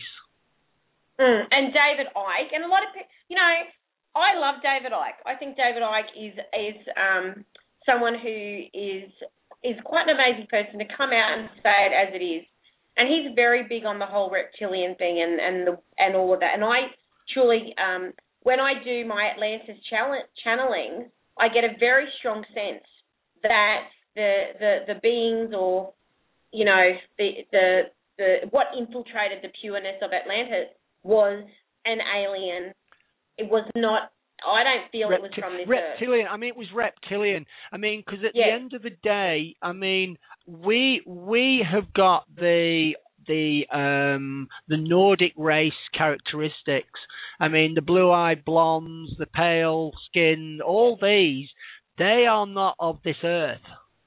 Mm. And David Icke, and a lot of people, you know, I love David Icke. I think David Icke is is um, someone who is is quite an amazing person to come out and say it as it is. And he's very big on the whole reptilian thing and and the, and all of that. And I truly, um, when I do my Atlantis channeling, I get a very strong sense that the the, the beings, or you know, the the the what infiltrated the pureness of Atlantis was an alien. It was not. I don't feel Repti- it was from this reptilian. Earth. I mean, it was reptilian. I mean, because at Yes. the end of the day, I mean, we we have got the the um the Nordic race characteristics. I mean, the blue-eyed blondes, the pale skin, all these, they are not of this Earth.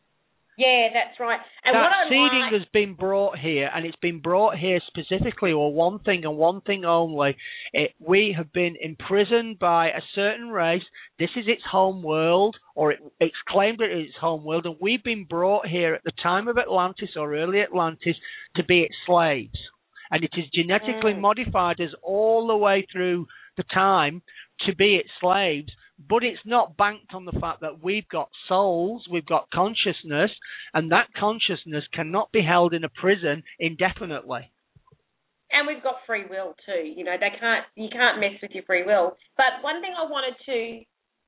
Yeah, that's right. And that what I seeding like, has been brought here, and it's been brought here specifically, or one thing and one thing only. It, we have been imprisoned by a certain race. This is its home world, or it, it's claimed it is its home world, and we've been brought here at the time of Atlantis or early Atlantis to be its slaves. And it is genetically Mm. modified us all the way through the time to be its slaves. But it's not banked on the fact that we've got souls, we've got consciousness, and that consciousness cannot be held in a prison indefinitely. and we've got free will too. You know, they can't. You can't mess with your free will. But one thing I wanted to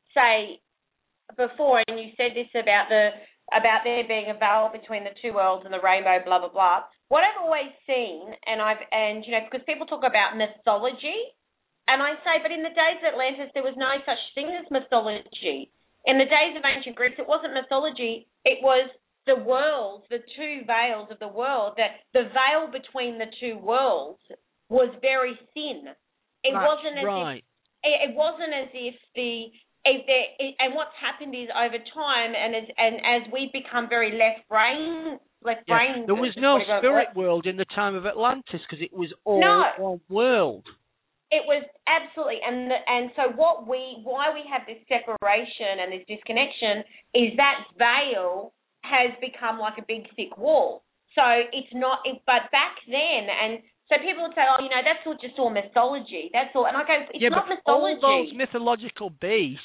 say before, and you said this about the about there being a veil between the two worlds and the rainbow, blah blah blah. What I've always seen, and I've and you know, because people talk about mythology. And I say, but in the days of Atlantis, there was no such thing as mythology. In the days of ancient Greece, it wasn't mythology. It was the worlds, the two veils of the world. That the veil between the two worlds was very thin. It That's wasn't as right. if it wasn't as if the if there, and what's happened is over time, and as and as we become very left brain. Left Yeah. brain. There was no spirit world in the time of Atlantis because it was all No. one world. It was absolutely, and the, and so what we, why we have this separation and this disconnection is that veil has become like a big thick wall. So it's not, it, but back then, and so people would say, oh, you know, that's all just all mythology. That's all, and I go, it's yeah, not but mythology. all those mythological beasts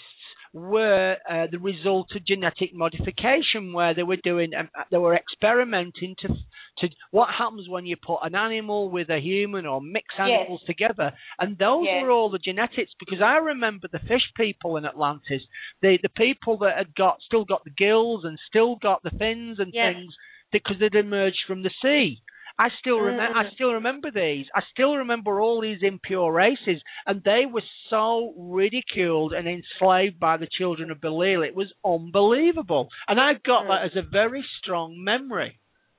were uh, the result of genetic modification, where they were doing, um, they were experimenting to, to what happens when you put an animal with a human or mix animals Yes. together, and those Yes. were all the genetics. Because I remember the fish people in Atlantis, the the people that had got still got the gills and still got the fins and Yes. things because they'd emerged from the sea. I still remember. I still remember these. I still remember all these impure races, and they were so ridiculed and enslaved by the children of Belial. It was unbelievable, and I've got mm. that as a very strong memory.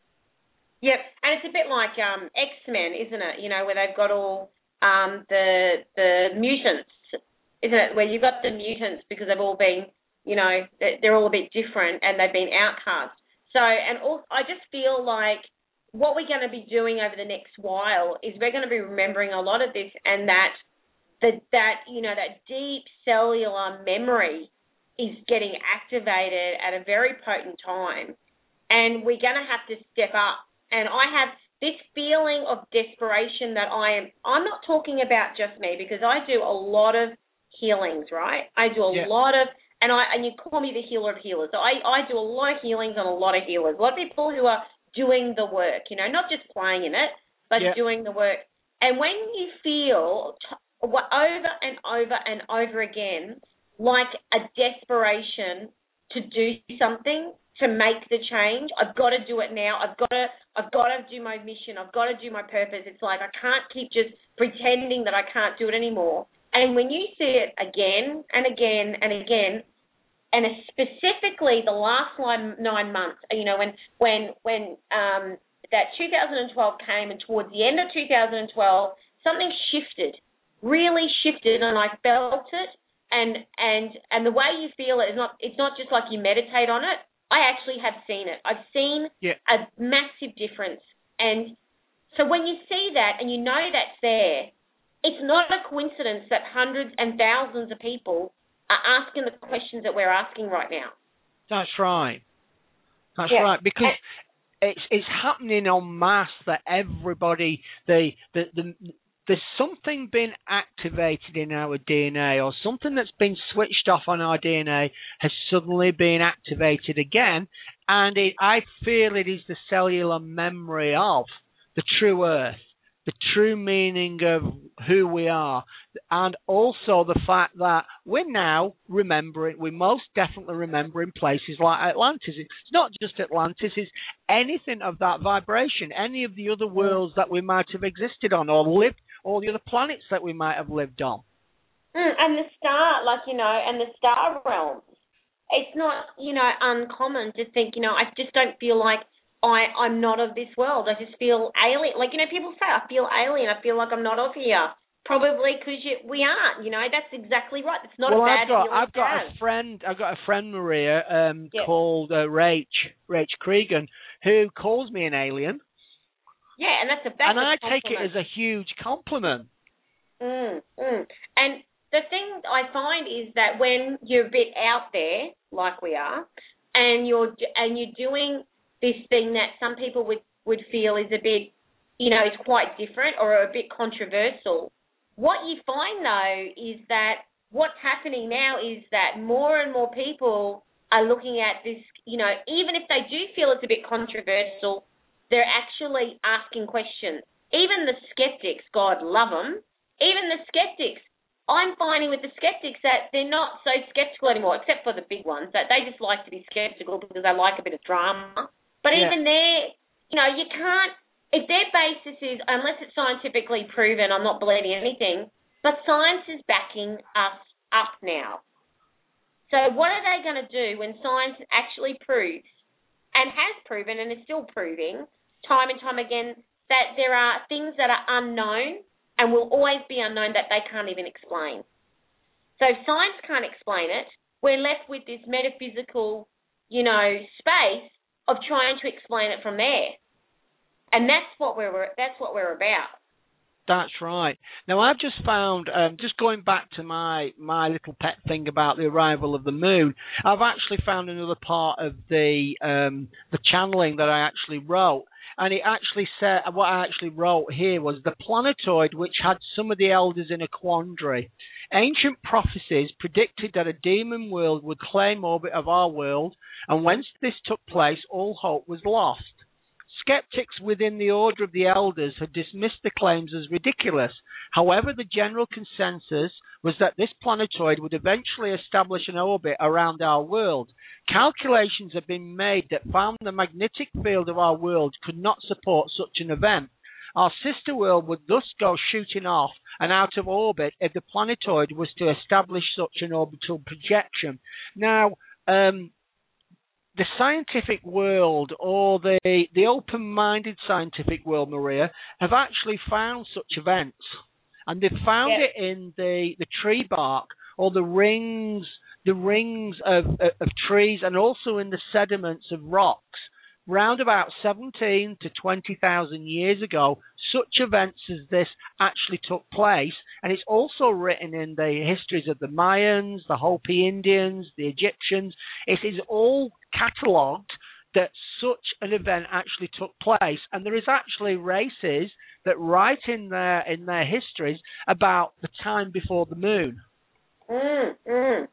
Yep, and it's a bit like um, X-Men, isn't it? You know, where they've got all um, the the mutants, isn't it? Where you've got the mutants because they've all been, you know, they're all a bit different and they've been outcast. So, and also, I just feel like what we're going to be doing over the next while is we're going to be remembering a lot of this, and that that that you know that deep cellular memory is getting activated at a very potent time, and we're going to have to step up. And I have this feeling of desperation that I am. I'm not talking about just me, because I do a lot of healings, right? I do a yeah. lot of, and I and you call me the healer of healers. So I I do a lot of healings on a lot of healers, a lot of people who are doing the work, you know, not just playing in it, but yeah. doing the work. And when you feel t- over and over and over again like a desperation to do something, to make the change, I've got to do it now. I've got to, I've got to do my mission. I've got to do my purpose. It's like I can't keep just pretending that I can't do it anymore. And when you see it again and again and again, and specifically the last nine months, you know, when when when um, that two thousand twelve came, and towards the end of two thousand twelve, something shifted, really shifted, and I felt it. And and and the way you feel it is not, it's not just like you meditate on it. I actually have seen it. I've seen yeah. a massive difference. And so when you see that and you know that's there, it's not a coincidence that hundreds and thousands of people are asking the questions that we're asking right now. That's right. That's yeah. right. Because and, it's it's happening en masse that everybody, the, the, the, there's something being activated in our D N A, or something that's been switched off on our D N A has suddenly been activated again. And it, I feel it is the cellular memory of the true Earth, the true meaning of who we are, and also the fact that we're now remembering, we're most definitely remembering places like Atlantis. It's not just Atlantis, it's anything of that vibration, any of the other worlds that we might have existed on or lived, all the other planets that we might have lived on. Mm, and the star, like, you know, and the star realms. It's not, you know, uncommon to think, you know, I just don't feel like I, I'm not of this world. I just feel alien. Like, you know, people say, I feel alien. I feel like I'm not of here. Probably because we aren't, you know. That's exactly right. It's not well, a bad I've got, feeling I've got a friend, I've got a friend, Maria, um, yep. called uh, Rach, Rach Cregan, who calls me an alien. Yeah, and that's a that's And a I compliment. take it as a huge compliment. Mm, mm. And the thing I find is that when you're a bit out there, like we are, and you're and you're doing this thing that some people would, would feel is a bit, you know, is quite different or a bit controversial. What you find, though, is that what's happening now is that more and more people are looking at this, you know, even if they do feel it's a bit controversial, they're actually asking questions. Even the skeptics, God love them, even the skeptics, I'm finding with the skeptics that they're not so skeptical anymore, except for the big ones, that they just like to be skeptical because they like a bit of drama. But yeah. even there, you know, you can't, if their basis is, unless it's scientifically proven, I'm not believing anything, but science is backing us up now. So what are they going to do when science actually proves, and has proven and is still proving, time and time again, that there are things that are unknown and will always be unknown that they can't even explain? So if science can't explain it, we're left with this metaphysical, you know, space of trying to explain it from there. And that's what we're that's what we're about. That's right. Now, I've just found, um, just going back to my, my little pet thing about the arrival of the moon, I've actually found another part of the um, the channeling that I actually wrote. And it actually said, what I actually wrote here was the planetoid which had some of the elders in a quandary. Ancient prophecies predicted that a demon world would claim orbit of our world, and once this took place, all hope was lost. Skeptics within the order of the elders had dismissed the claims as ridiculous. However, the general consensus was that this planetoid would eventually establish an orbit around our world. Calculations have been made that found the magnetic field of our world could not support such an event. Our sister world would thus go shooting off and out of orbit if the planetoid was to establish such an orbital projection. Now, um, the scientific world, or the, the open-minded scientific world, Maria, have actually found such events. And they've found yeah. it in the, the tree bark, or the rings the rings of, of, of trees, and also in the sediments of rocks. Round about seventeen to twenty thousand years ago, such events as this actually took place, and it's also written in the histories of the Mayans, the Hopi Indians, the Egyptians. It is all catalogued that such an event actually took place, and there is actually races that write in their in their histories about the time before the moon. Mm, mm.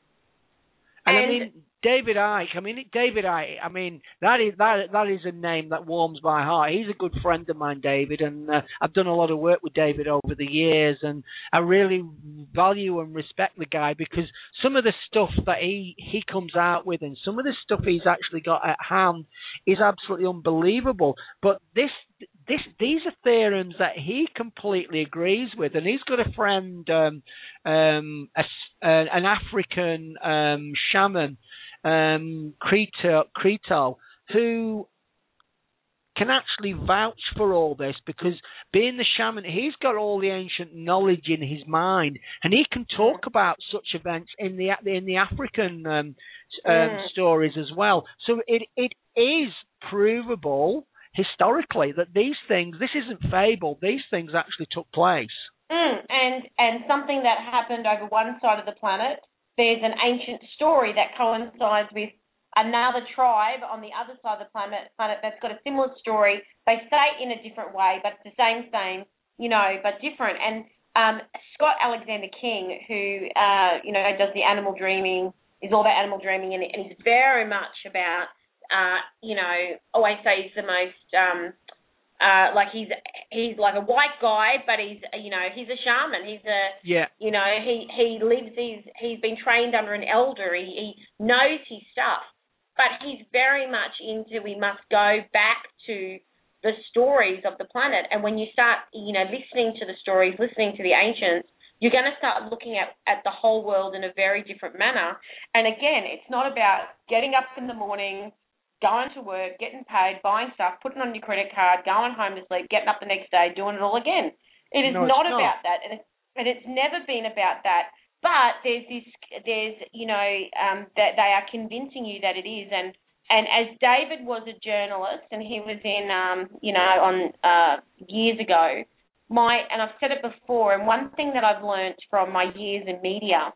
And, and I mean, David Icke, I mean, David Icke, I mean, that is that that is a name that warms my heart. He's a good friend of mine, David, and uh, I've done a lot of work with David over the years, and I really value and respect the guy, because some of the stuff that he, he comes out with and some of the stuff he's actually got at hand is absolutely unbelievable. But this this these are theorems that he completely agrees with, and he's got a friend, um, um, a, uh, an African um, shaman, um, Creto, Creto, who can actually vouch for all this, because being the shaman, he's got all the ancient knowledge in his mind, and he can talk about such events in the in the African um, um, mm. stories as well. So it it is provable historically that these things, this isn't fable, these things actually took place. Mm. And and something that happened over one side of the planet, there's an ancient story that coincides with another tribe on the other side of the planet, planet that's got a similar story. They say it in a different way, but it's the same, same, you know, but different. And um, Scott Alexander King, who, uh, you know, does the animal dreaming, is all about animal dreaming, and, and he's very much about, uh, you know, always say he's the most, um, uh, like he's he's like a white guy, but he's, you know, he's a shaman. He's a, yeah. you know, he, he lives, he's, he's been trained under an elder. He, he knows his stuff. But he's very much into, we must go back to the stories of the planet. And when you start, you know, listening to the stories, listening to the ancients, you're going to start looking at, at the whole world in a very different manner. And again, it's not about getting up in the morning, going to work, getting paid, buying stuff, putting on your credit card, going home to sleep, getting up the next day, doing it all again. It is no, not not about that. And it's, and it's never been about that. But there's this, there's, you know, um, that they are convincing you that it is. And, and as David was a journalist, and he was in, um, you know, on uh, years ago, my, and I've said it before, and one thing that I've learnt from my years in media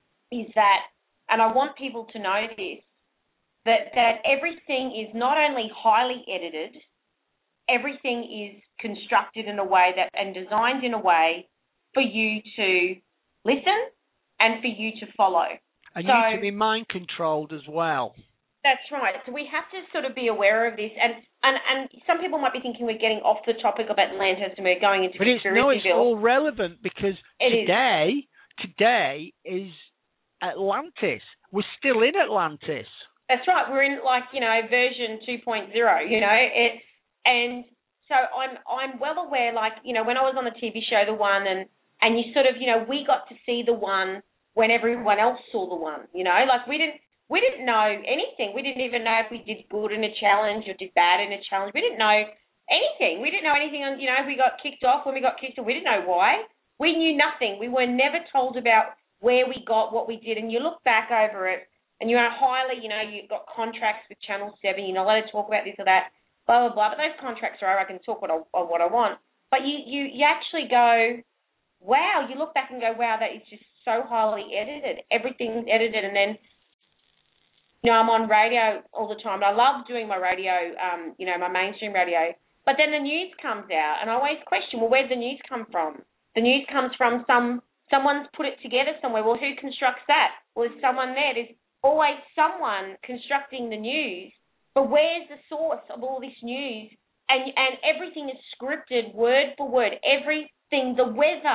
is that, and I want people to know this, that, that everything is not only highly edited, everything is constructed in a way that, and designed in a way for you to listen and for you to follow. And so, you to be mind controlled as well. That's right. So we have to sort of be aware of this. And, and, and some people might be thinking we're getting off the topic of Atlantis and we're going into but it's, no, it's all relevant, because it today, is. today is Atlantis. We're still in Atlantis. That's right. We're in, like, you know, version two point oh, you know. It, and so I'm I'm well aware, like, you know, when I was on the T V show, The One, and, and you sort of, you know, we got to see The One when everyone else saw The One, you know. Like, we didn't we didn't know anything. We didn't even know if we did good in a challenge or did bad in a challenge. We didn't know anything. We didn't know anything on, you know, if we got kicked off, when we got kicked off, we didn't know why. We knew nothing. We were never told about where we got, what we did. And you look back over it, and you're highly, you know, you've got contracts with Channel seven, you're not allowed to talk about this or that, blah, blah, blah. But those contracts are, I can talk what I, what I want. But you, you, you actually go, wow, you look back and go, wow, that is just so highly edited. Everything's edited. And then, you know, I'm on radio all the time. I love doing my radio, um, you know, my mainstream radio. But then the news comes out, and I always question, well, where's the news come from? The news comes from some, someone's put it together somewhere. Well, who constructs that? Well, there's someone there. There's always someone constructing the news. But where's the source of all this news? And and everything is scripted word for word. Everything, the weather,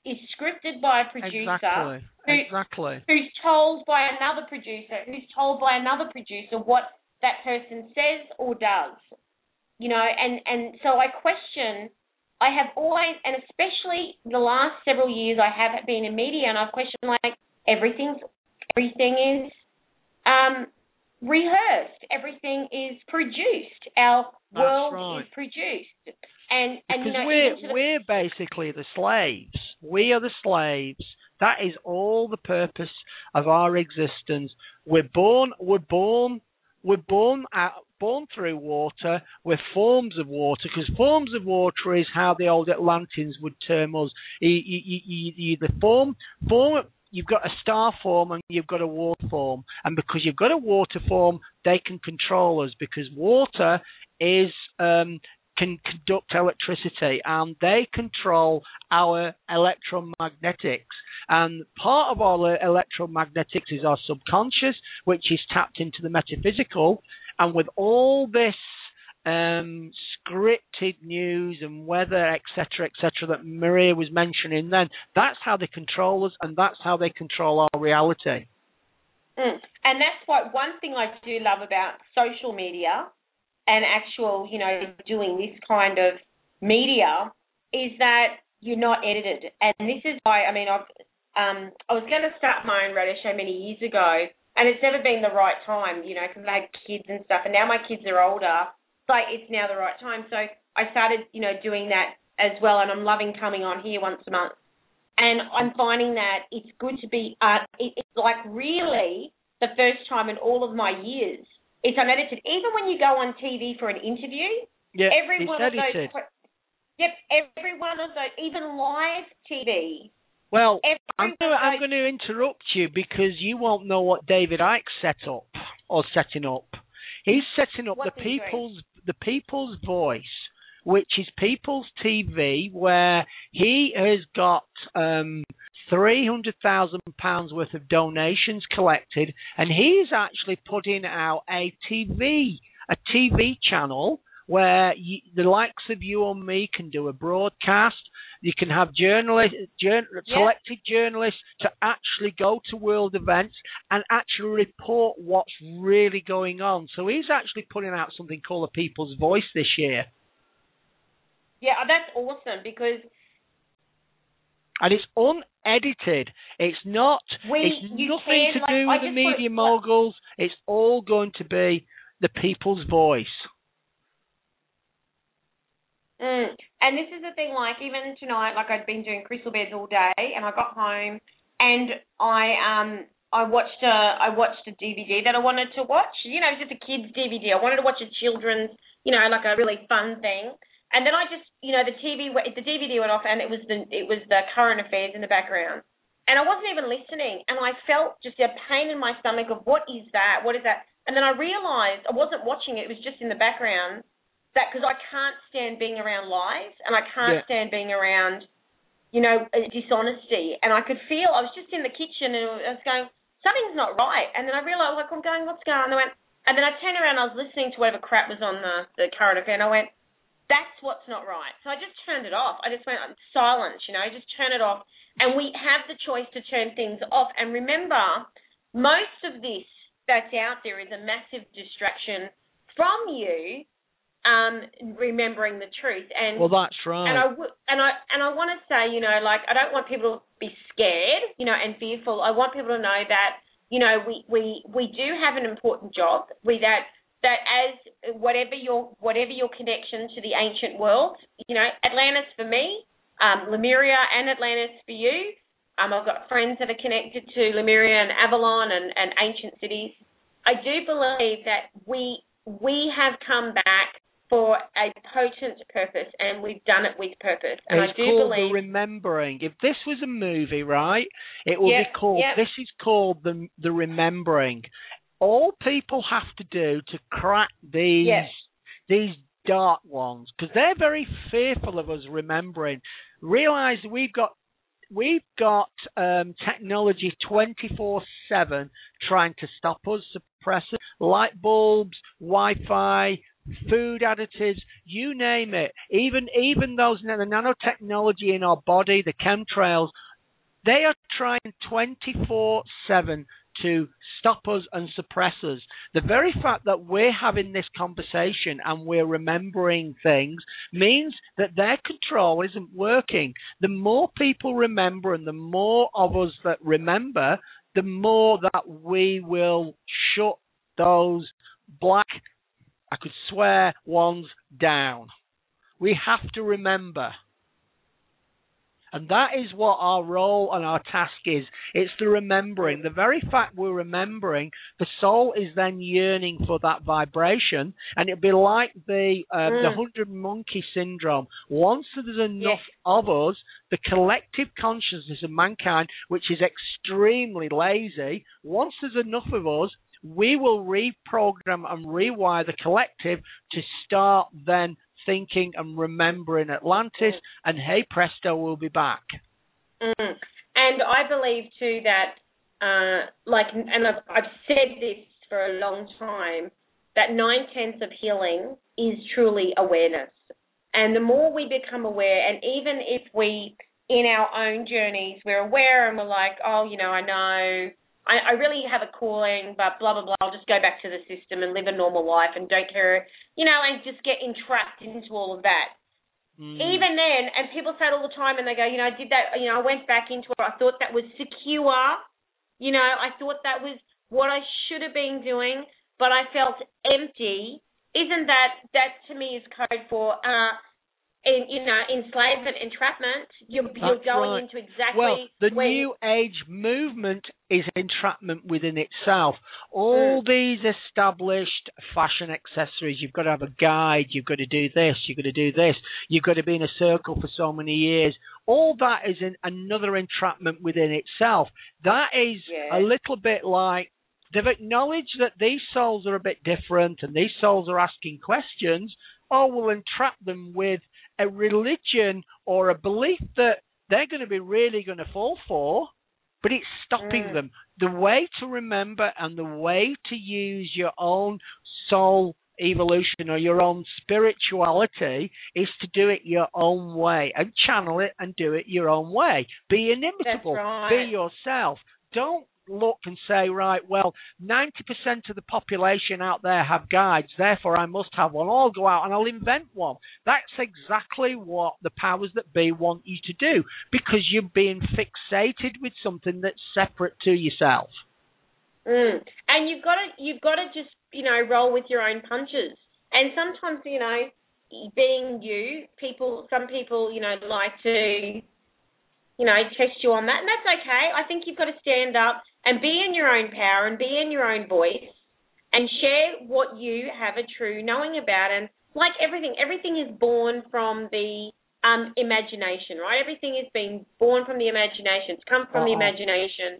is scripted by a producer. Exactly. Who, exactly. Who's told by another producer, who's told by another producer what that person says or does. You know, and, and so I question, I have always, and especially the last several years I have been in media, and I've questioned, like, everything's, everything is um, rehearsed. Everything is produced. Our That's world right. is produced. And, and because you know, we're, the, we're basically the slaves. We are the slaves. That is all the purpose of our existence. We're born, we're born, we're born out, born through water. We're forms of water, because forms of water is how the old Atlanteans would term us. You, you, you, you, the form, form, you've got a star form and you've got a water form. And because you've got a water form, they can control us, because water is um, can conduct electricity, and they control our electromagnetics. And part of our electromagnetics is our subconscious, which is tapped into the metaphysical. And with all this um, scripted news and weather, et cetera, et cetera, that Maria was mentioning then, that's how they control us, and that's how they control our reality. Mm. And that's what one thing I do love about social media and actual, you know, doing this kind of media is that you're not edited. And this is why, I mean, I've, um, I was going to start my own radio show many years ago, and it's never been the right time, you know, because I had kids and stuff, and now my kids are older. It's like it's now the right time. So I started, you know, doing that as well, and I'm loving coming on here once a month. And I'm finding that it's good to be, uh, it, it's like really the first time in all of my years it's unedited. Even when you go on T V for an interview, yeah, every one of those, yep, every one of those, even live T V. Well, I'm going, I'm going to interrupt you, because you won't know what David Icke's set up or setting up. He's setting up What's the people's the people's voice, which is People's T V, where he has got um, three hundred thousand pounds worth of donations collected, and he's actually putting out a T V, a T V channel where you, the likes of you and me can do a broadcast. You can have journalists, jour- yeah. selected journalists to actually go to world events and actually report what's really going on. So he's actually putting out something called a People's Voice this year. Yeah, that's awesome, because... And it's unedited. It's not. We, it's nothing can, to like, do I with the just media put, moguls. It's all going to be the people's voice. Mm. And this is the thing, like, even tonight, like, I'd been doing crystal beds all day, and I got home, and I um I watched a I watched a D V D that I wanted to watch. You know, just a kids' D V D. I wanted to watch a children's, you know, like a really fun thing. And then I just, you know, the T V, the D V D went off, and it was the it was the current affairs in the background, and I wasn't even listening, and I felt just a pain in my stomach of what is that, what is that, and then I realised I wasn't watching it; it was just in the background. That because I can't stand being around lies, and I can't yeah. stand being around, you know, dishonesty, and I could feel I was just in the kitchen, and I was going, something's not right, and then I realised, like, I'm going, what's going on? And I went, and then I turned around, and I was listening to whatever crap was on the the current affair, and I went, that's what's not right. So I just turned it off. I just went silence, you know, just turn it off. And we have the choice to turn things off. And remember, most of this that's out there is a massive distraction from you um, remembering the truth. And well, that's right. And I w- and I and I want to say, you know, like, I don't want people to be scared, you know, and fearful. I want people to know that, you know, we we, we do have an important job. We that. that as whatever your whatever your connection to the ancient world, you know, Atlantis for me, um, Lemuria and Atlantis for you. Um, I've got friends that are connected to Lemuria and Avalon and, and ancient cities. I do believe that we we have come back for a potent purpose, and we've done it with purpose. And it's I do called believe The Remembering. If this was a movie, right, it would yep, be called. Yep. This is called the the Remembering. All people have to do to crack these yes. these dark ones, because they're very fearful of us remembering. Realize we've got we've got um, technology twenty-four seven trying to stop us, suppress us. Light bulbs, Wi-Fi, food additives, you name it. Even even those the nanotechnology in our body, the chemtrails, they are trying twenty-four seven to stop us and suppress us. The very fact that we're having this conversation and we're remembering things means that their control isn't working. The more people remember and the more of us that remember, the more that we will shut those black, I could swear, ones down. We have to remember. And that is what our role and our task is. It's the remembering. The very fact we're remembering, the soul is then yearning for that vibration. And it'll be like the uh, mm. the hundred monkey syndrome. Once there's enough yes. of us, the collective consciousness of mankind, which is extremely lazy, once there's enough of us, we will reprogram and rewire the collective to start then thinking and remembering Atlantis, and hey presto, we'll be back. Mm. And I believe too that, uh, like, and I've, I've said this for a long time, that nine tenths of healing is truly awareness. And the more we become aware, and even if we, in our own journeys, we're aware and we're like, oh, you know, I know, I, I really have a calling, but blah, blah, blah, I'll just go back to the system and live a normal life and don't care, you know, and just get entrapped into all of that. Mm. Even then, and people say it all the time and they go, you know, I did that, you know, I went back into it, I thought that was secure, you know, I thought that was what I should have been doing, but I felt empty. Isn't that, that to me is code for, uh, in, you know, enslavement, entrapment? You're, you're going right. into exactly... Well, the where New Age movement is entrapment within itself. All mm. these established fashion accessories, you've got to have a guide, you've got to do this, you've got to do this, you've got to be in a circle for so many years. All that is in another entrapment within itself. That is yeah. a little bit like they've acknowledged that these souls are a bit different and these souls are asking questions. Oh, we'll entrap them with a religion or a belief that they're going to be really going to fall for, but it's stopping mm. them. The way to remember and the way to use your own soul evolution or your own spirituality is to do it your own way and channel it and do it your own way. Be inimitable. Right. Be yourself. Don't look and say, right, well, ninety percent of the population out there have guides, therefore I must have one. I'll go out and I'll invent one. That's exactly what the powers that be want you to do, because you're being fixated with something that's separate to yourself. Mm. And you've got to, you've got to just, you know, roll with your own punches. And sometimes, you know, being you, people, some people, you know, like to, you know, test you on that, and that's okay. I think you've got to stand up and be in your own power and be in your own voice and share what you have a true knowing about. And like everything, everything is born from the um, imagination, right? Everything is being born from the imagination. It's come from uh-huh. the imagination.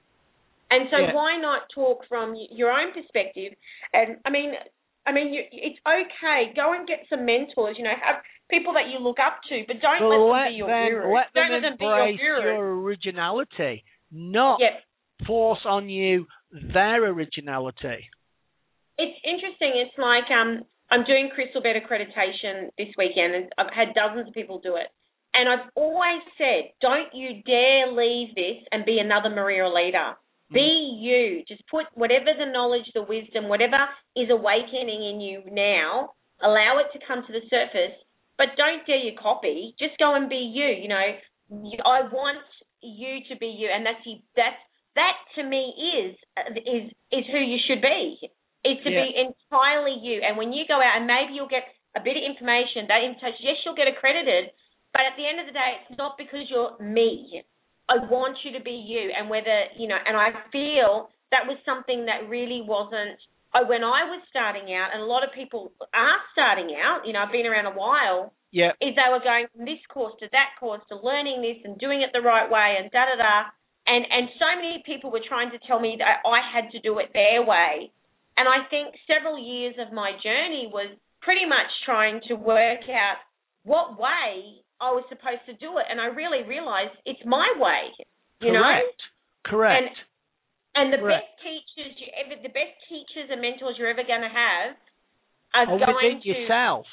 And so yeah. why not talk from your own perspective? And, I mean, I mean, you, it's okay. Go and get some mentors, you know, have people that you look up to, but don't well, let them let be your them, guru. Let don't them let them embrace be your guru. your originality, not yep. force on you their originality. It's interesting. It's like um, I'm doing Crystal Bed accreditation this weekend, and I've had dozens of people do it. And I've always said, don't you dare leave this and be another Maria leader. Mm. Be you. Just put whatever the knowledge, the wisdom, whatever is awakening in you now, allow it to come to the surface, but don't dare you copy. Just go and be you. You know, I want you to be you, and that's you. That's that to me is is is who you should be. It's to yeah. be entirely you. And when you go out, and maybe you'll get a bit of information, that invitation, yes, you'll get accredited, but at the end of the day, it's not because you're me. I want you to be you, and whether you know. And I feel that was something that really wasn't. When I was starting out, and a lot of people are starting out, you know, I've been around a while, yeah. is they were going from this course to that course to learning this and doing it the right way and da-da-da. And, and so many people were trying to tell me that I had to do it their way. And I think several years of my journey was pretty much trying to work out what way I was supposed to do it. And I really realized it's my way, you Correct. know? Correct. And, And the Correct. best teachers you ever, the best teachers and mentors you're ever going to have are oh, going within to yourself.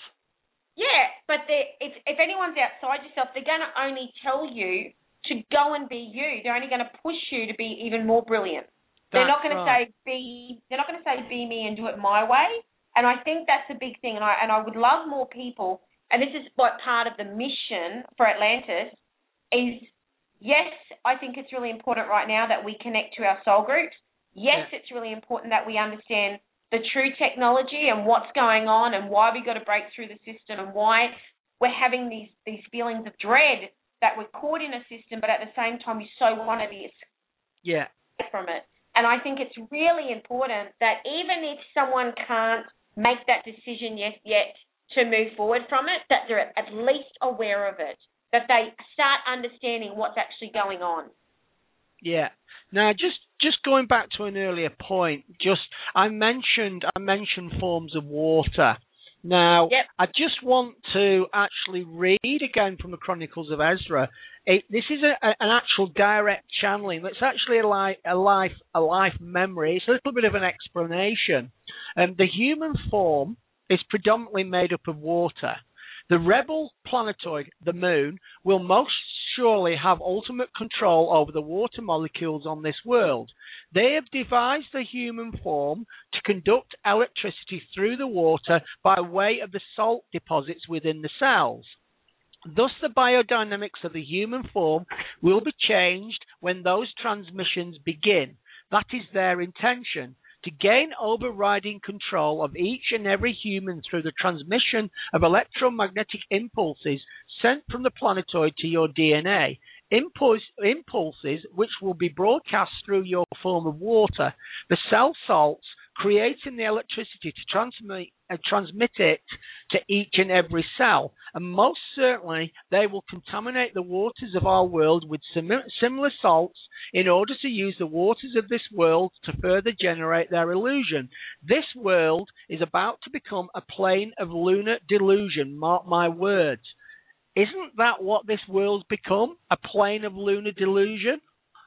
Yeah, but if if anyone's outside yourself, they're going to only tell you to go and be you. They're only going to push you to be even more brilliant. They're That's not going right. to say be. They're not going to say be me and do it my way. And I think that's a big thing. And I and I would love more people. And this is what part of the mission for Atlantis is. Yes, I think it's really important right now that we connect to our soul groups. Yes, Yeah. it's really important that we understand the true technology and what's going on and why we got to break through the system and why we're having these, these feelings of dread that we're caught in a system, but at the same time you so want to be Yeah. escape from it. And I think it's really important that even if someone can't make that decision yet, yet to move forward from it, that they're at least aware of it, that they start understanding what's actually going on. Yeah. Now, just just going back to an earlier point, just I mentioned I mentioned forms of water. Now, Yep. I just want to actually read again from the Chronicles of Ezra. It, this is a, a, an actual direct channeling. It's actually a, li- a life a life memory. It's a little bit of an explanation. Um, the human form is predominantly made up of water. The rebel planetoid, the moon, will most surely have ultimate control over the water molecules on this world. They have devised the human form to conduct electricity through the water by way of the salt deposits within the cells. Thus, the biodynamics of the human form will be changed when those transmissions begin. That is their intention. To gain overriding control of each and every human through the transmission of electromagnetic impulses sent from the planetoid to your D N A. Impulse, impulses which will be broadcast through your form of water. The cell salts creating the electricity to transmit, uh, transmit it to each and every cell. And most certainly they will contaminate the waters of our world with sim- similar salts in order to use the waters of this world to further generate their illusion. This world is about to become a plane of lunar delusion, mark my words. Isn't that what this world's become? A plane of lunar delusion?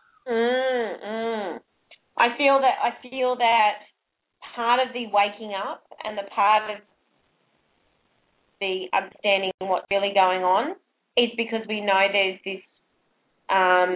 Mm, mm. I feel that I feel that part of the waking up and the part of the understanding what's really going on is because we know there's this um,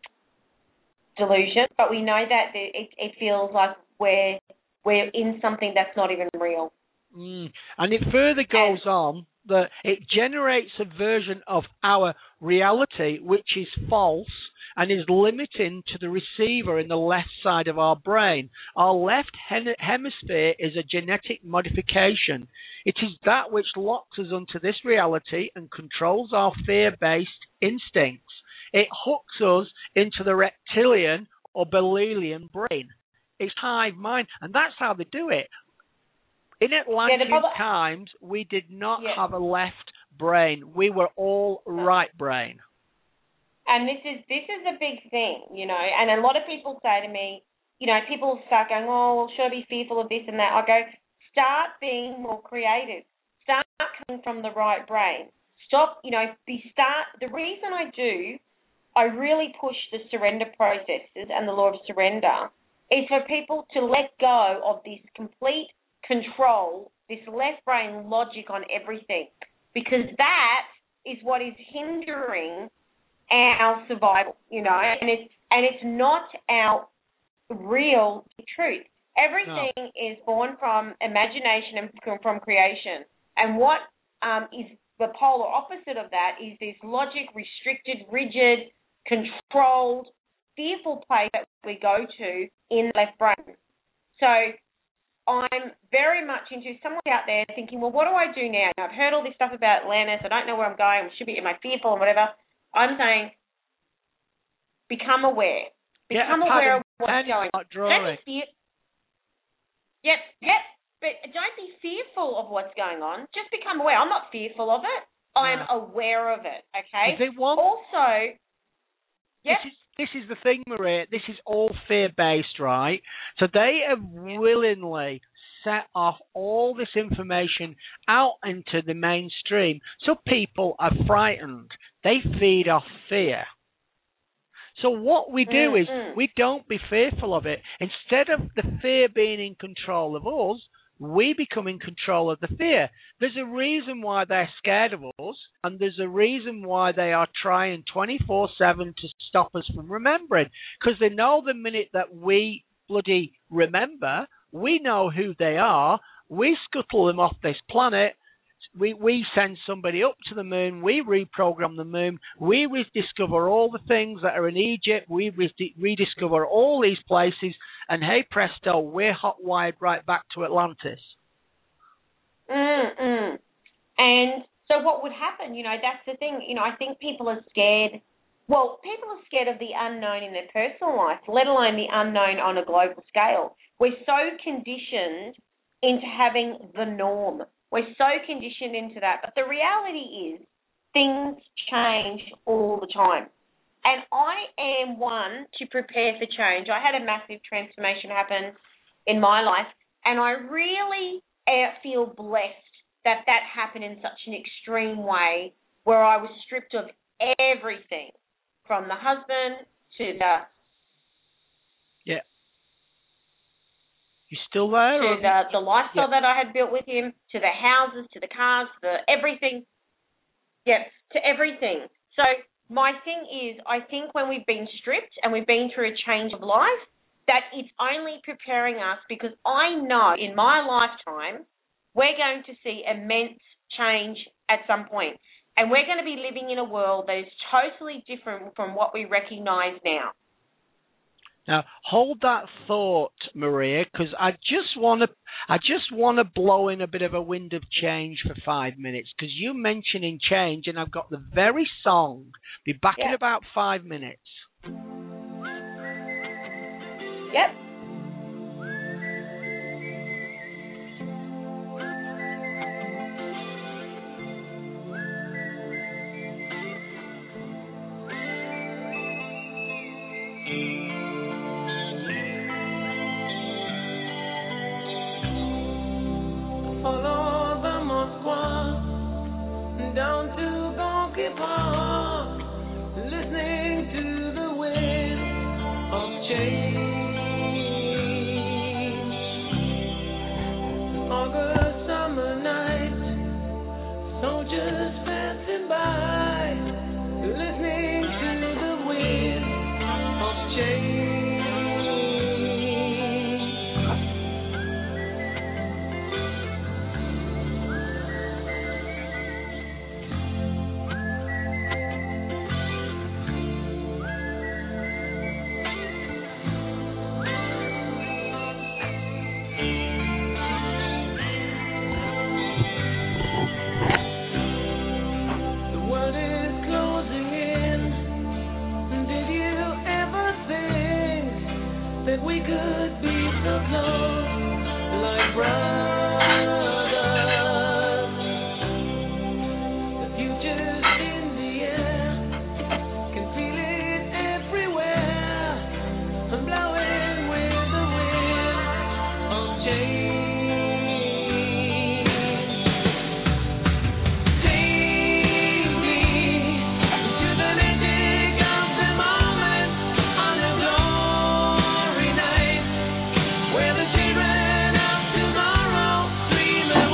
delusion, but we know that it, it feels like we're we're in something that's not even real. Mm. And it further goes and, on that it generates a version of our reality which is false and is limiting to the receiver in the left side of our brain. Our left hem- hemisphere is a genetic modification. It is that which locks us onto this reality and controls our fear-based instincts. It hooks us into the reptilian or Belialian brain. It's hive mind, and that's how they do it. In Atlantean yeah, bubble- times, we did not yeah. have a left brain. We were all right brain. And this is this is a big thing, you know. And a lot of people say to me, you know, people start going, oh, well, should I be fearful of this and that? I go, start being more creative. Start coming from the right brain. Stop, you know, be start. The reason I do, I really push the surrender processes and the law of surrender is for people to let go of this complete control, this left brain logic on everything, because that is what is hindering our survival, you know, and it's and it's not our real truth. Everything no. is born from imagination and from creation, and what um, is the polar opposite of that is this logic, restricted, rigid, controlled, fearful place that we go to in the left brain. So I'm very much into someone out there thinking, well, what do I do now? I've heard all this stuff about Atlantis. I don't know where I'm going. I should be, am I fearful and whatever? I'm saying become aware. Become yeah, aware of what's going on. Don't be fear- yep, yep. But don't be fearful of what's going on. Just become aware. I'm not fearful of it. I'm no. aware of it, okay? They want, also, yep. This is, this is the thing, Maria. This is all fear-based, right? So they have willingly set off all this information out into the mainstream. So people are frightened. They feed off fear. So what we do mm-hmm. is we don't be fearful of it. Instead of the fear being in control of us, we become in control of the fear. There's a reason why they're scared of us, and there's a reason why they are trying twenty-four seven to stop us from remembering, because they know the minute that we bloody remember, we know who they are, we scuttle them off this planet, we, we send somebody up to the moon, we reprogram the moon, we rediscover all the things that are in Egypt, we re- rediscover all these places, and hey presto, we're hot-wired right back to Atlantis. Mm-mm. And so what would happen, you know, that's the thing, you know, I think people are scared, well, people are scared of the unknown in their personal life, let alone the unknown on a global scale. We're so conditioned into having the norm. We're so conditioned into that. But the reality is things change all the time. And I am one to prepare for change. I had a massive transformation happen in my life, and I really feel blessed that that happened in such an extreme way where I was stripped of everything, from the husband to the... Yeah. You still there? To the, the lifestyle yeah. that I had built with him, to the houses, to the cars, to the everything. Yeah, to everything. So my thing is, I think when we've been stripped and we've been through a change of life, that it's only preparing us, because I know in my lifetime we're going to see immense change at some point. And we're going to be living in a world that is totally different from what we recognize now. Now, hold that thought, Maria, because I just want to, I just want to blow in a bit of a wind of change for five minutes, because you mentioning change, and I've got the very song. Be back yep. in about five minutes. Yep. Follow the Moskwa down to Gonky Park, listening to the wind of change. August summer night, soldiers passing by, listening to the wind of change. We could be so close, like brothers. The future's in the air, can feel it everywhere. I'm blowing with the wind of change. Take me to the magic of the moment on a glory night, where the children of tomorrow dream of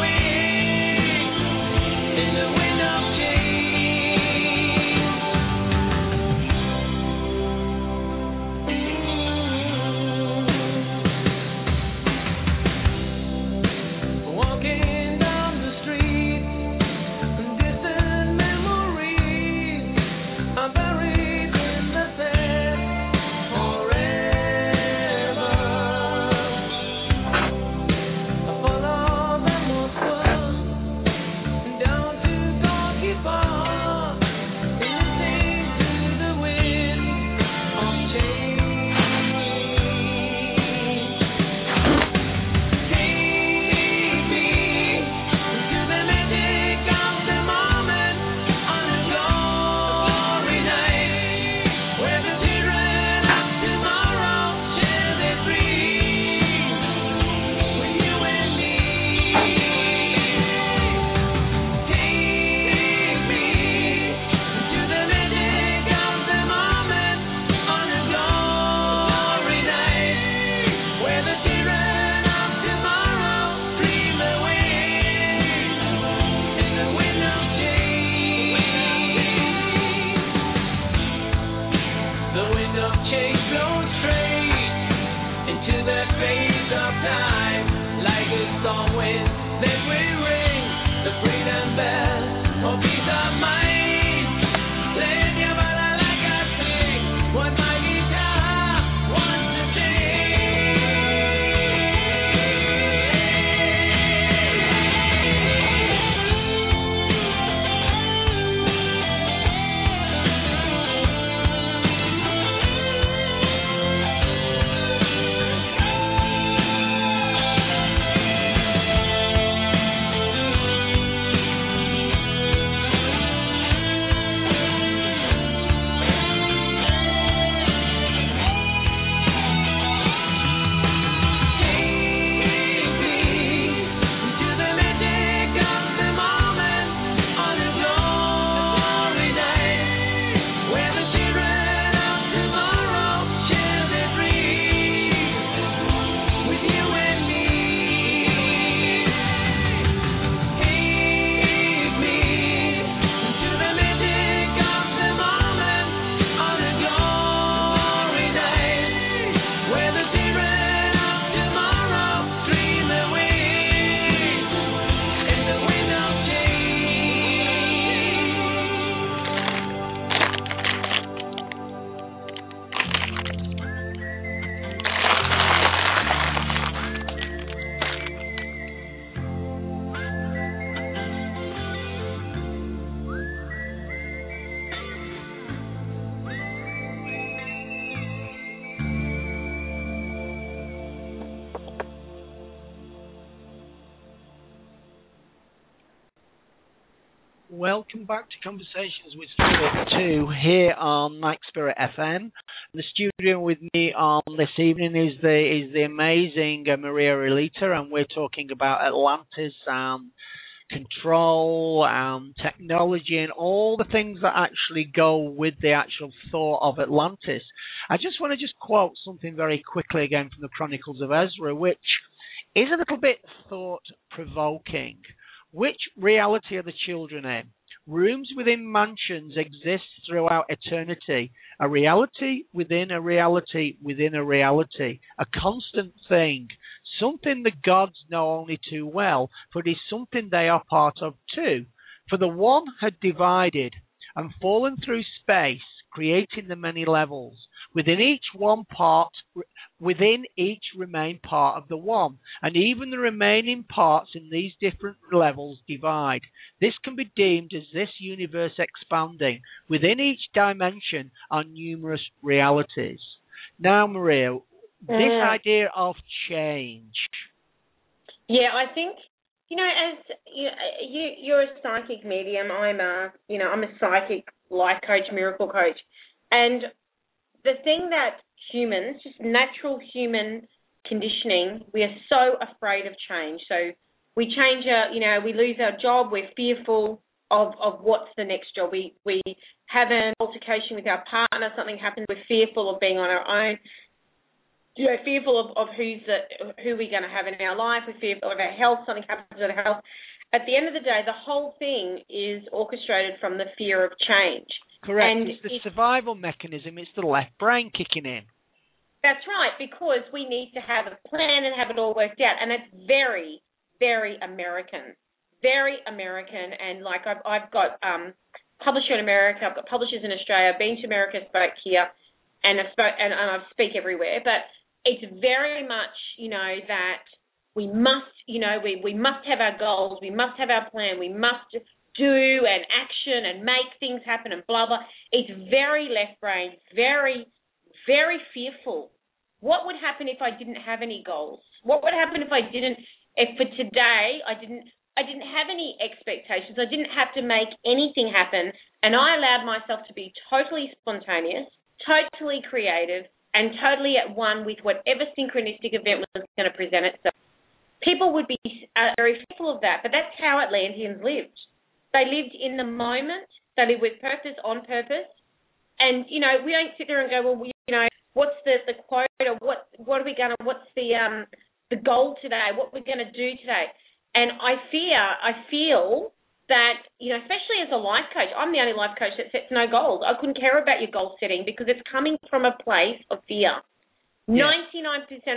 wind. Then we ring the freedom bell for peace of mind. Playing your bala like I sing what my guitar wants to Welcome back to Conversations with Spirit two here on Night Spirit F M. The studio with me on this evening is the is the amazing uh, Maria Elita, and we're talking about Atlantis, um, control, um, technology, and all the things that actually go with the actual thought of Atlantis. I just want to just quote something very quickly again from the Chronicles of Ezra, which is a little bit thought-provoking. Which reality are the children in? Rooms within mansions exist throughout eternity. A reality within a reality within a reality. A constant thing. Something the gods know only too well, for it is something they are part of too. For the one had divided and fallen through space, creating the many levels. Within each one part, within each remain part of the one, and even the remaining parts in these different levels divide. This can be deemed as this universe expanding. Within each dimension are numerous realities. Now, Maria, this Mm. idea of change. Yeah, I think, you know, as you, you, you're a psychic medium, I'm a, you know, I'm a psychic life coach, miracle coach, and the thing that humans, just natural human conditioning, we are so afraid of change. So we change our, you know, we lose our job, we're fearful of, of what's the next job. We we have an altercation with our partner, something happens, we're fearful of being on our own. You know, fearful of, of who's the, who we're going to have in our life, we're fearful of our health, something happens with our health. At the end of the day, the whole thing is orchestrated from the fear of change. Correct. And it's the it's, survival mechanism. It's the left brain kicking in. That's right, because we need to have a plan and have it all worked out. And it's very, very American. Very American. And, like, I've, I've got um, publisher in America, I've got publishers in Australia, I've been to America, spoke here, and I spoke, and, and I speak everywhere. But it's very much, you know, that we must, you know, we, we must have our goals, we must have our plan, we must do and action and make things happen and blah, blah. It's very left brain, very, very fearful. What would happen if I didn't have any goals? What would happen if I didn't, if for today I didn't, I didn't have any expectations, I didn't have to make anything happen, and I allowed myself to be totally spontaneous, totally creative, and totally at one with whatever synchronistic event was going to present itself. People would be uh, very fearful of that, but that's how Atlanteans lived. They lived in the moment. They lived with purpose, on purpose. And, you know, we don't sit there and go, well, we, you know, what's the, the quote or what what are we going to, what's the um the goal today? What we're going to do today? And I fear, I feel that, you know, especially as a life coach, I'm the only life coach that sets no goals. I couldn't care about your goal setting because it's coming from a place of fear. Yeah. ninety-nine percent of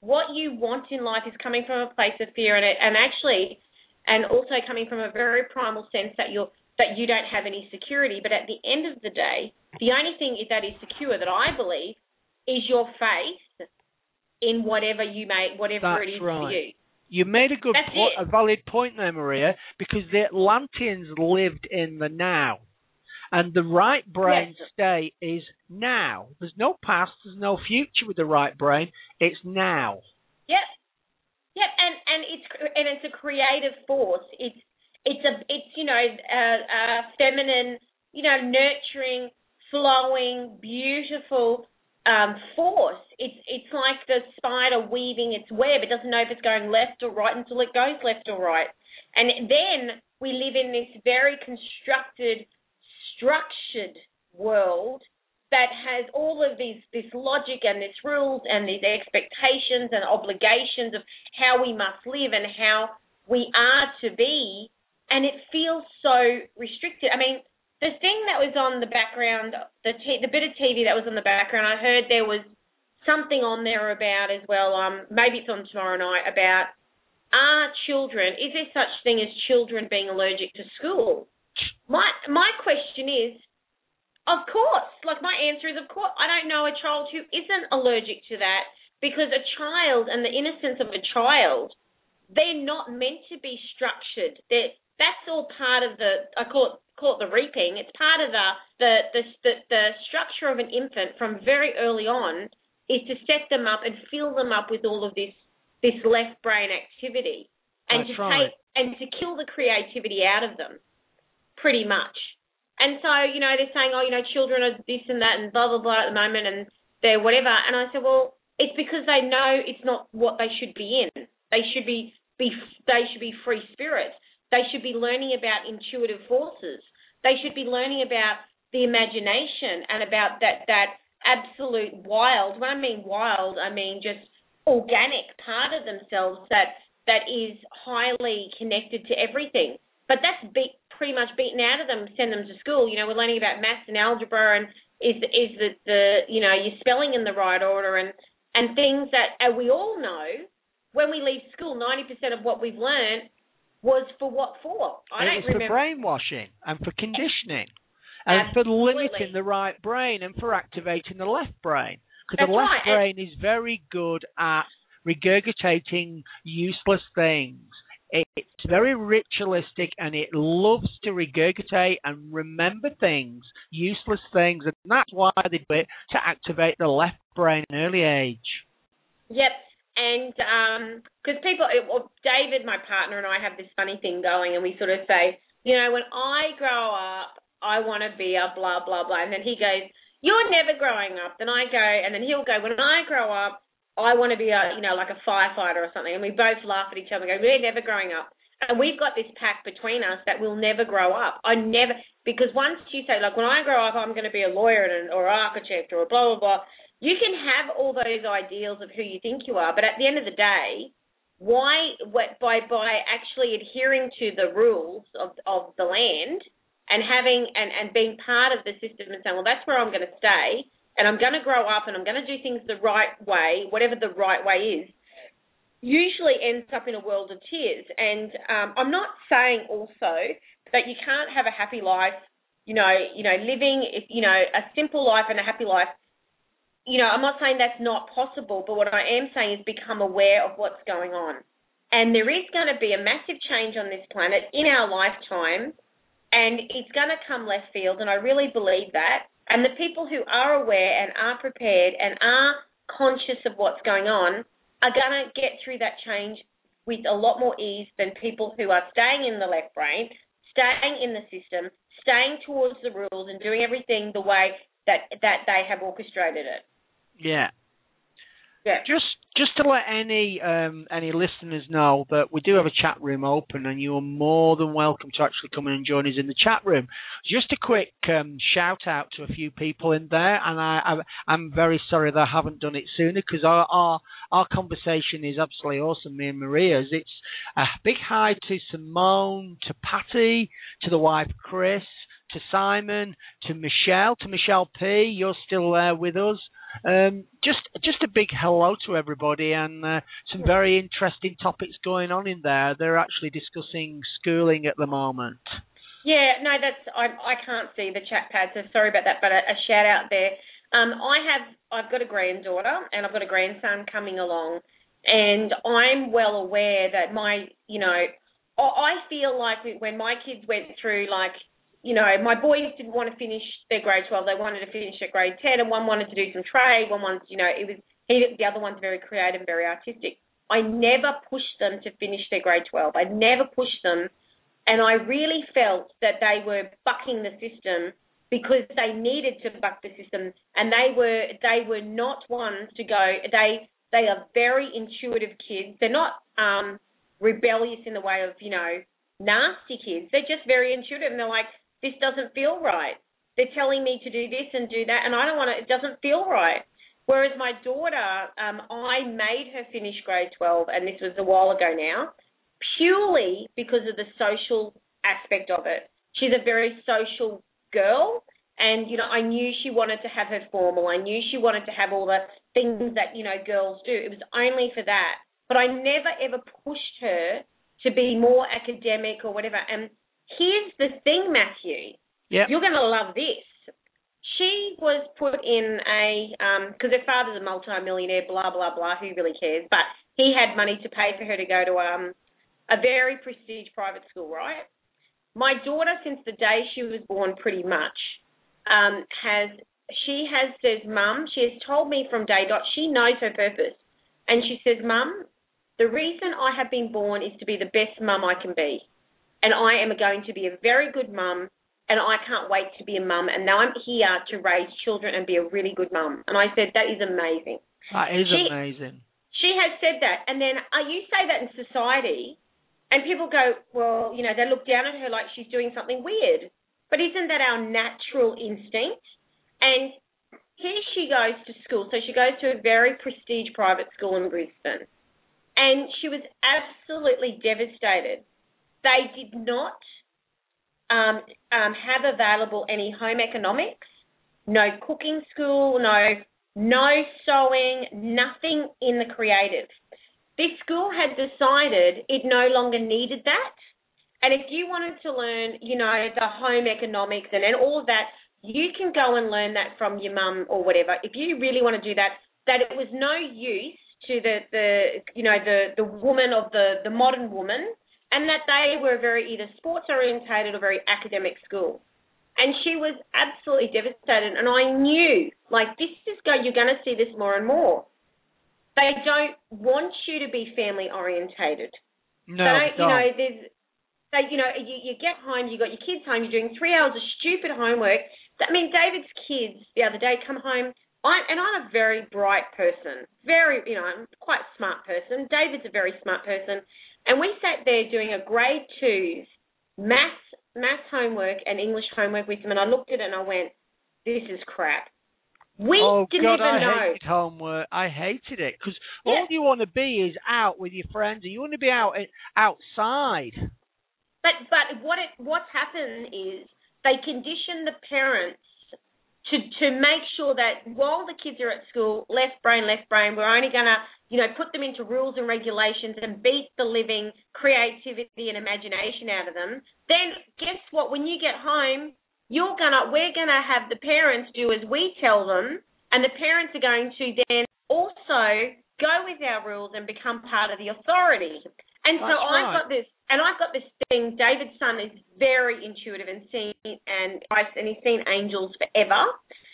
what you want in life is coming from a place of fear, and it, and actually, and also coming from a very primal sense that you're that you don't have any security. But at the end of the day, the only thing that is secure, that I believe, is your faith in whatever you make, whatever That's it is right. for you. You made a good, That's po- it. a valid point there, Maria, because the Atlanteans lived in the now. And the right brain Yes. state is now. There's no past, there's no future with the right brain. It's now. Yep, yep, and and it's and it's a creative force. It's it's a it's you know a, a feminine, you know, nurturing, flowing, beautiful um, force. It's it's like the spider weaving its web. It doesn't know if it's going left or right until it goes left or right. And then we live in this very constructed, structured world that has all of these this logic and these rules and these expectations and obligations of how we must live and how we are to be, and it feels so restricted. I mean, the thing that was on the background, the t- the bit of T V that was on the background, I heard there was something on there about as well, um, maybe it's on tomorrow night, about are children, is there such thing as children being allergic to school? My my question is, of course. Like, my answer is, of course. I don't know a child who isn't allergic to that, because a child and the innocence of a child, they're not meant to be structured. They're, that's all part of the, I call it, call it the reaping. It's part of the, the, the, the, the structure of an infant from very early on is to set them up and fill them up with all of this, this left brain activity, and That's to right. take and to kill the creativity out of them, pretty much. And so, you know, they're saying, oh, you know, children are this and that and blah, blah, blah at the moment, and they're whatever. And I said, well, it's because they know it's not what they should be in. They should be, be they should be free spirits. They should be learning about intuitive forces. They should be learning about the imagination and about that, that absolute wild, when I mean wild, I mean just organic part of themselves that that is highly connected to everything. But that's beat, pretty much beaten out of them, send them to school. You know, we're learning about maths and algebra, and is is the, the you know, your spelling in the right order, and, and things that, and we all know, when we leave school, ninety percent of what we've learned was for what for? I it don't was remember. for brainwashing and for conditioning and Absolutely. for limiting the right brain and for activating the left brain. Because the That's left right. brain is very good at regurgitating useless things. It's very ritualistic, and it loves to regurgitate and remember things, useless things, and that's why they do it, to activate the left brain at an early age. Yep, and because people, it, well, David, my partner, and I have this funny thing going, and we sort of say, you know, when I grow up, I want to be a blah, blah, blah, and then he goes, you're never growing up. Then I go, and then he'll go, when I grow up, I want to be a, you know, like a firefighter or something. And we both laugh at each other and go, we're never growing up. And we've got this pact between us that we'll never grow up. I never, because once you say, like, when I grow up, I'm going to be a lawyer and, or architect or a blah, blah, blah, you can have all those ideals of who you think you are. But at the end of the day, why, what, by, by actually adhering to the rules of, of the land and having, and, and being part of the system and saying, well, that's where I'm going to stay, and I'm going to grow up and I'm going to do things the right way, whatever the right way is, usually ends up in a world of tears. And um, I'm not saying also that you can't have a happy life, you know, you know, living, you know, a simple life and a happy life. You know, I'm not saying that's not possible, but what I am saying is become aware of what's going on. And there is going to be a massive change on this planet in our lifetime, and it's going to come left field, and I really believe that. And the people who are aware and are prepared and are conscious of what's going on are going to get through that change with a lot more ease than people who are staying in the left brain, staying in the system, staying towards the rules and doing everything the way that, that they have orchestrated it. Yeah. Yeah. Just just to let any um, any listeners know that we do have a chat room open, and you are more than welcome to actually come in and join us in the chat room. Just a quick um, shout out to a few people in there, and I, I, I'm very sorry that I haven't done it sooner, because our, our our conversation is absolutely awesome, me and Maria's. It's a big hi to Simone, to Patty, to the wife Chris, to Simon, to Michelle, to Michelle P. You're still there with us. Um, just just a big hello to everybody, and uh, some very interesting topics going on in there. They're actually discussing schooling at the moment. Yeah, no, that's I I can't see the chat pad, so sorry about that. But a, a shout out there. Um, I have I've got a granddaughter and I've got a grandson coming along, and I'm well aware that my you know I I feel like when my kids went through like. You know, my boys didn't want to finish their grade twelve. They wanted to finish at grade ten, and one wanted to do some trade. One wanted, you know, it was he. The other one's very creative and very artistic. I never pushed them to finish their grade twelve. I never pushed them, and I really felt that they were bucking the system because they needed to buck the system, and they were they were not ones to go. They they are very intuitive kids. They're not um, rebellious in the way of you know nasty kids. They're just very intuitive, and they're like. This doesn't feel right. They're telling me to do this and do that, and I don't want to, it doesn't feel right. Whereas my daughter, um, I made her finish grade twelve, and this was a while ago now, purely because of the social aspect of it. She's a very social girl, and, you know, I knew she wanted to have her formal. I knew she wanted to have all the things that, you know, girls do. It was only for that. But I never, ever pushed her to be more academic or whatever, and here's the thing, Matthew. Yep. You're going to love this. She was put in a, because um, her father's a multi-millionaire, blah, blah, blah, who really cares? But he had money to pay for her to go to um, a very prestige private school, right? My daughter, since the day she was born pretty much, um, has, she has says, Mum, she has told me from day dot, she knows her purpose. And she says, Mum, the reason I have been born is to be the best mum I can be. And I am going to be a very good mum, and I can't wait to be a mum. And now I'm here to raise children and be a really good mum. And I said, that is amazing. That is she, amazing. She has said that. And then uh, you say that in society, and people go, well, you know, they look down at her like she's doing something weird. But isn't that our natural instinct? And here she goes to school. So she goes to a very prestige private school in Brisbane. And she was absolutely devastated. They did not um, um, have available any home economics, no cooking school, no no sewing, nothing in the creative. This school had decided it no longer needed that. And if you wanted to learn, you know, the home economics and, and all of that, you can go and learn that from your mum or whatever. If you really want to do that, that it was no use to the, the you know, the, the woman of the, the modern woman, and that they were very either sports-orientated or very academic school. And she was absolutely devastated. And I knew, like, this is go, you're going to see this more and more. They don't want you to be family-orientated. No, they don't. You know, there's, they, you know, you, you get home, you got your kids home, you're doing three hours of stupid homework. I mean, David's kids the other day come home, I, and I'm a very bright person, very, you know, I'm quite a smart person. David's a very smart person. And we sat there doing a grade two's maths, maths homework and English homework with him, and I looked at it and I went, this is crap. We oh, didn't God, even I know. hated homework. I hated it because Yeah. all you want to be is out with your friends. You want to be out outside. But but what it what's happened is they condition the parents to to make sure that while the kids are at school, left brain, left brain, we're only going to, you know, put them into rules and regulations and beat the living creativity and imagination out of them. Then guess what? When you get home, you're gonna we're gonna have the parents do as we tell them, and the parents are going to then also go with our rules and become part of the authority. And so That's I've right. got this, and I've got this thing. David's son is very intuitive and seen, and I and he's seen angels forever,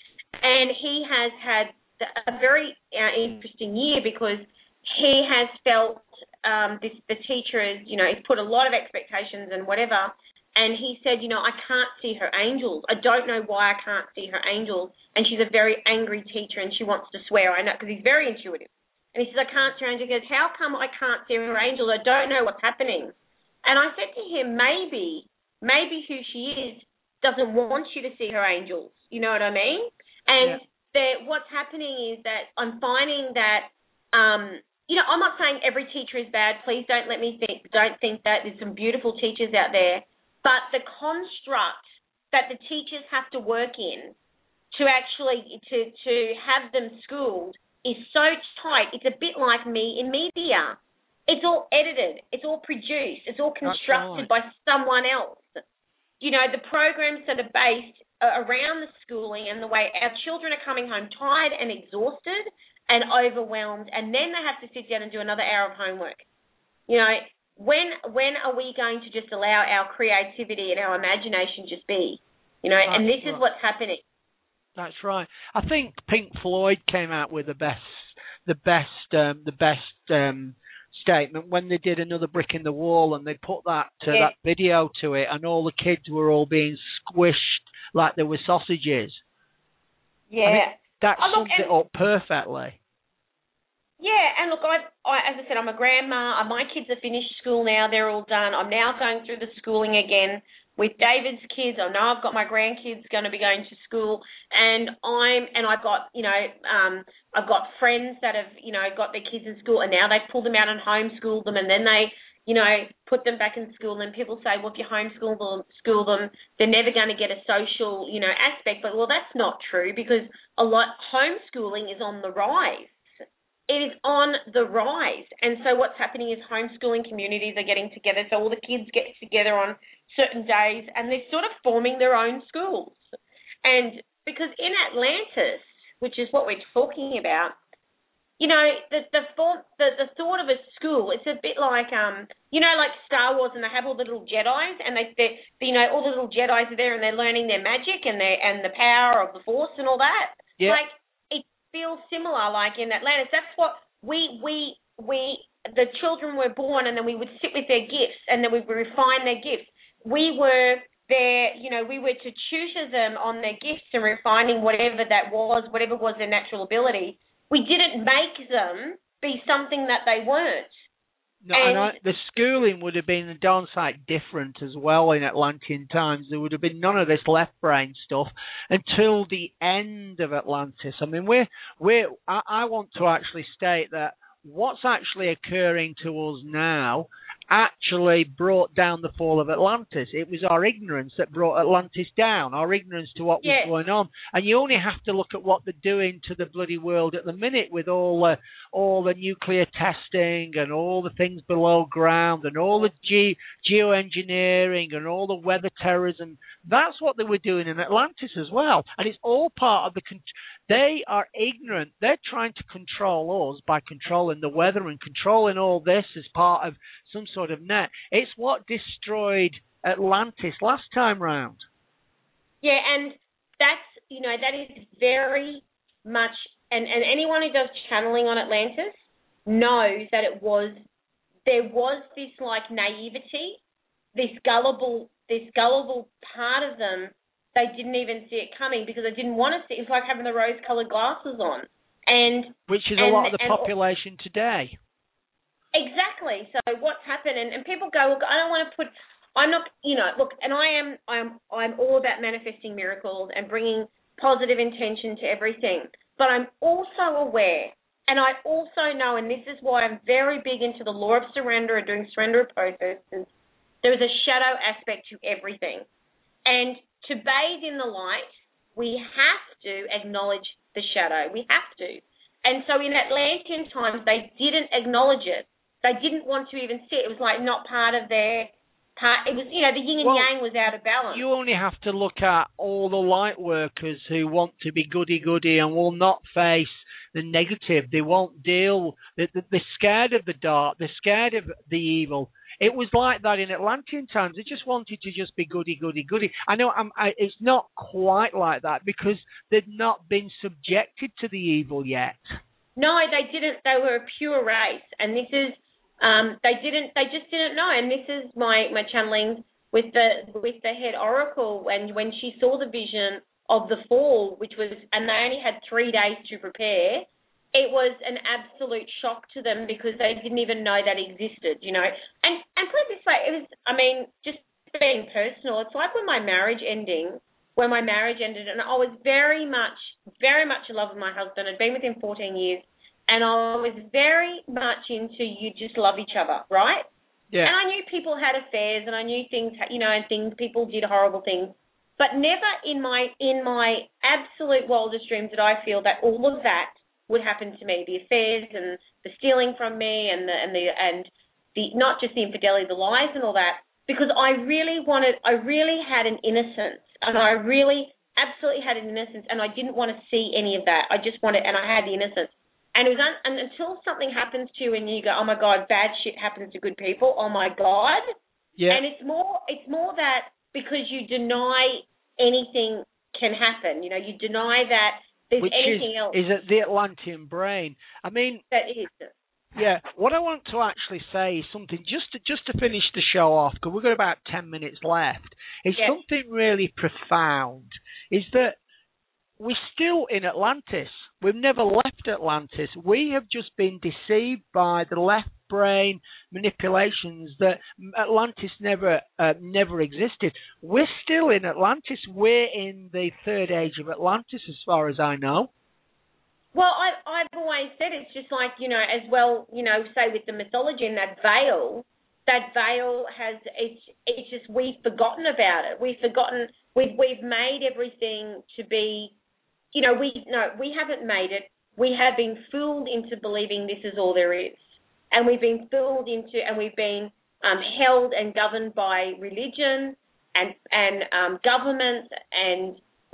and he has had a very uh, interesting year because he has felt um, this. The teacher is, you know, he's put a lot of expectations and whatever, and he said, you know, I can't see her angels. I don't know why I can't see her angels, and she's a very angry teacher, and she wants to swear. I know because he's very intuitive. And he says, I can't see her angels. He goes, how come I can't see her angels? I don't know what's happening. And I said to him, maybe, maybe who she is doesn't want you to see her angels. You know what I mean? And yeah. that what's happening is that I'm finding that, um, you know, I'm not saying every teacher is bad. Please don't let me think, don't think that. There's some beautiful teachers out there. But the construct that the teachers have to work in to actually to to have them schooled is so tight. It's a bit like me in media. It's all edited. It's all produced. It's all constructed right. by someone else. You know, the programs that are based around the schooling and the way our children are coming home tired and exhausted and overwhelmed, and then they have to sit down and do another hour of homework. You know, when when are we going to just allow our creativity and our imagination just be? You know, That's and this right. is what's happening. That's right. I think Pink Floyd came out with the best, the best, um, the best um, statement when they did Another Brick in the Wall, and they put that uh, Yeah. that video to it, and all the kids were all being squished like they were sausages. Yeah. And it, that Oh, look, sums it and- up perfectly. Yeah, and look, I, I, as I said, I'm a grandma. My kids have finished school now; they're all done. I'm now going through the schooling again with David's kids. I know I've got my grandkids going to be going to school, and I'm and I've got you know um, I've got friends that have you know got their kids in school, and now they've pulled them out and homeschooled them, and then they you know put them back in school. And people say, well, if you homeschool them, school them, they're never going to get a social you know aspect. But well, that's not true, because a lot homeschooling is on the rise. It is on the rise. And so what's happening is homeschooling communities are getting together. So all the kids get together on certain days, and they're sort of forming their own schools. And because in Atlantis, which is what we're talking about, you know, the the form, the, the thought of a school, it's a bit like, um, you know, like Star Wars, and they have all the little Jedis, and they, they you know, all the little Jedis are there, and they're learning their magic and their and the power of the Force and all that. Yeah. Like, feel similar, like in Atlantis. That's what we we we the children were born, and then we would sit with their gifts, and then we would refine their gifts. We were there, you know, we were to tutor them on their gifts and refining whatever that was, whatever was their natural ability. We didn't make them be something that they weren't. No, and, and I, the schooling would have been the darn sight different as well in Atlantean times. There would have been none of this left brain stuff until the end of Atlantis. I mean, we're, we're, I, I want to actually state that what's actually occurring to us now actually brought down the fall of Atlantis. It was our ignorance that brought Atlantis down, our ignorance to what yeah. was going on. And you only have to look at what they're doing to the bloody world at the minute with all the, all the nuclear testing and all the things below ground and all the ge- geoengineering and all the weather terrorism. That's what they were doing in Atlantis as well. And it's all part of the... Con- they are ignorant. They're trying to control us by controlling the weather and controlling all this as part of some sort of net. It's what destroyed Atlantis last time round. Yeah, and that's, you know, that is very much, and, and anyone who does channeling on Atlantis knows that it was, there was this like naivety, this gullible, this gullible part of them. They didn't even see it coming because they didn't want to see it. It's like having the rose-coloured glasses on. And Which is and, a lot of the and, population today. Exactly. So what's happened, and, and people go, look, I don't want to put, I'm not, you know, look, and I am, I'm, I'm all about manifesting miracles and bringing positive intention to everything. But I'm also aware, and I also know, and this is why I'm very big into the law of surrender and doing surrender processes, there is a shadow aspect to everything. And to bathe in the light, we have to acknowledge the shadow. We have to. And so in Atlantean times, they didn't acknowledge it. They didn't want to even see it. It was like not part of their part. It was, you know, the yin and well, yang was out of balance. You only have to look at all the light workers who want to be goody-goody and will not face the negative. They won't deal. They're, they're scared of the dark. They're scared of the evil. It was like that in Atlantean times. They just wanted to just be goody, goody, goody. I know I'm, I, it's not quite like that because they've not been subjected to the evil yet. No, they didn't. They were a pure race, and this is um, they didn't. They just didn't know. And this is my, my channeling with the with the head oracle when when she saw the vision of the fall, which was, and they only had three days to prepare. It was an absolute shock to them because they didn't even know that existed, you know. And and put it this way, it was, I mean, just being personal, it's like when my marriage ending, when my marriage ended, and I was very much, very much in love with my husband. I'd been with him fourteen years, and I was very much into you just love each other, right? Yeah. And I knew people had affairs, and I knew things, you know, and things, people did horrible things. But never in my in my absolute wildest dreams did I feel that all of that would happen to me, the affairs and the stealing from me and the and the and the not just the infidelity, the lies and all that, because I really wanted, I really had an innocence, and I really absolutely had an innocence, and I didn't want to see any of that. I just wanted, and I had the innocence. And it was un, and until something happens to you and you go, oh my God, bad shit happens to good people. Oh my God. Yeah. And it's more, it's more that because you deny anything can happen. You know, you deny that there's Which anything is, else. is at the Atlantean brain. I mean, that is. yeah. What I want to actually say is something just to just to finish the show off, because we've got about ten minutes left. It's Yes. something really profound. Is that we're still in Atlantis. We've never left Atlantis. We have just been deceived by the left brain manipulations that Atlantis never uh, never existed. We're still in Atlantis. We're in the third age of Atlantis, as far as I know. Well, I, I've always said it's just like, you know, as well, you know, say with the mythology and that veil, that veil has, it's it's just we've forgotten about it. We've forgotten, we've, we've made everything to be, you know, we no, we haven't made it. We have been fooled into believing this is all there is. And we've been fooled into, and we've been um, held and governed by religion and, and um, governments and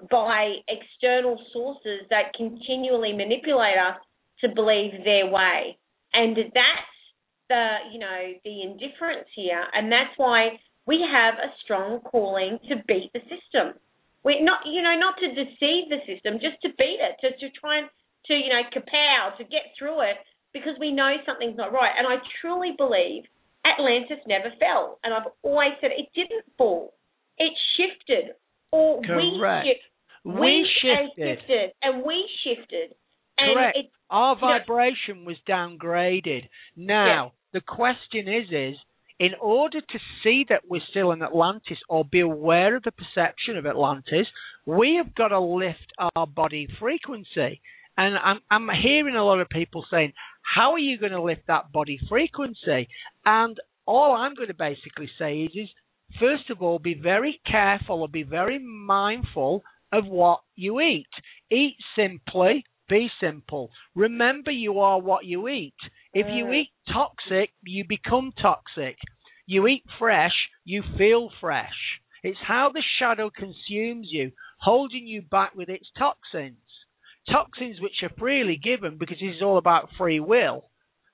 by external sources that continually manipulate us to believe their way. And that's the, you know, the indifference here. And that's why we have a strong calling to beat the system. We're not, you know, not to deceive the system, just to beat it, to, to try and, to, you know, kapow, to get through it, because we know something's not right. And I truly believe Atlantis never fell. And I've always said it didn't fall. It shifted. Or Correct. we shifted. We, we shifted. shifted. And we shifted. And Correct. it, Our you know, vibration was downgraded. Now, the question is, is in order to see that we're still in Atlantis or be aware of the perception of Atlantis, we have got to lift our body frequency. And I'm, I'm hearing a lot of people saying, how are you going to lift that body frequency? And all I'm going to basically say is, is first of all, be very careful or be very mindful of what you eat. Eat simply, be simple. Remember, you are what you eat. If you eat toxic, you become toxic. You eat fresh, you feel fresh. It's how the shadow consumes you, holding you back with its toxins. Toxins which are freely given because this is all about free will.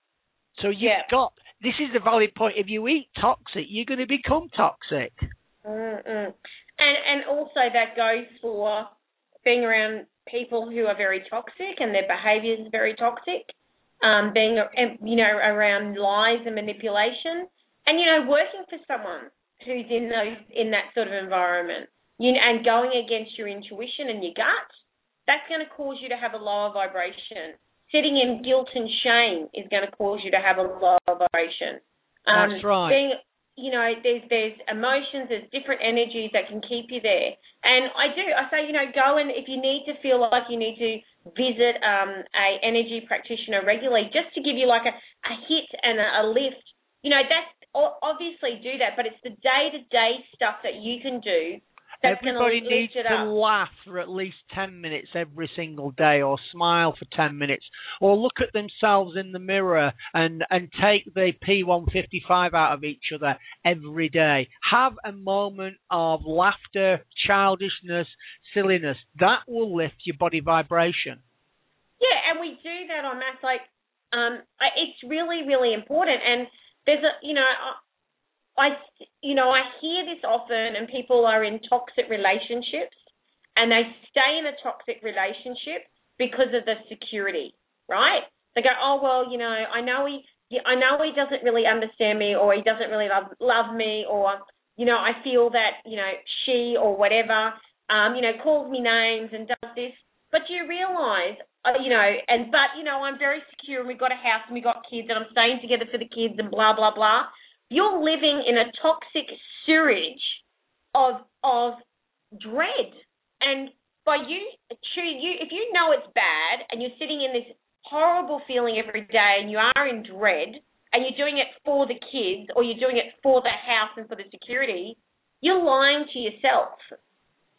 So you've yeah. got, this is the valid point. If you eat toxic, you're going to become toxic. Mm-mm. And and also that goes for being around people who are very toxic and their behaviour is very toxic, um, being, you know, around lies and manipulation, and, you know, working for someone who's in those in that sort of environment, you know, and going against your intuition and your gut, that's going to cause you to have a lower vibration. Sitting in guilt and shame is going to cause you to have a lower vibration. Um, That's right. Being, you know, there's there's emotions, there's different energies that can keep you there. And I do, I say, you know, go and if you need to feel like you need to visit um, a energy practitioner regularly just to give you like a, a hit and a, a lift, you know, that's obviously do that, but it's the day-to-day stuff that you can do. Everybody needs to up. laugh for at least ten minutes every single day, or smile for ten minutes, or look at themselves in the mirror and, and take the P one fifty-five out of each other every day. Have a moment of laughter, childishness, silliness. That will lift your body vibration. Yeah, and we do that on mass. Like, um, it's really, really important. And there's a, you know, I, you know, I hear this often, and people are in toxic relationships, and they stay in a toxic relationship because of the security, right? They go, oh well, you know, I know he, I know he doesn't really understand me, or he doesn't really love love me, or you know, I feel that you know she or whatever, um, you know, calls me names and does this. But do you realise, uh, you know, and but you know, I'm very secure, and we've got a house, and we've got kids, and I'm staying together for the kids, and blah blah blah. You're living in a toxic sewage of of dread, and by you, you, if you know it's bad, and you're sitting in this horrible feeling every day, and you are in dread, and you're doing it for the kids, or you're doing it for the house and for the security, you're lying to yourself.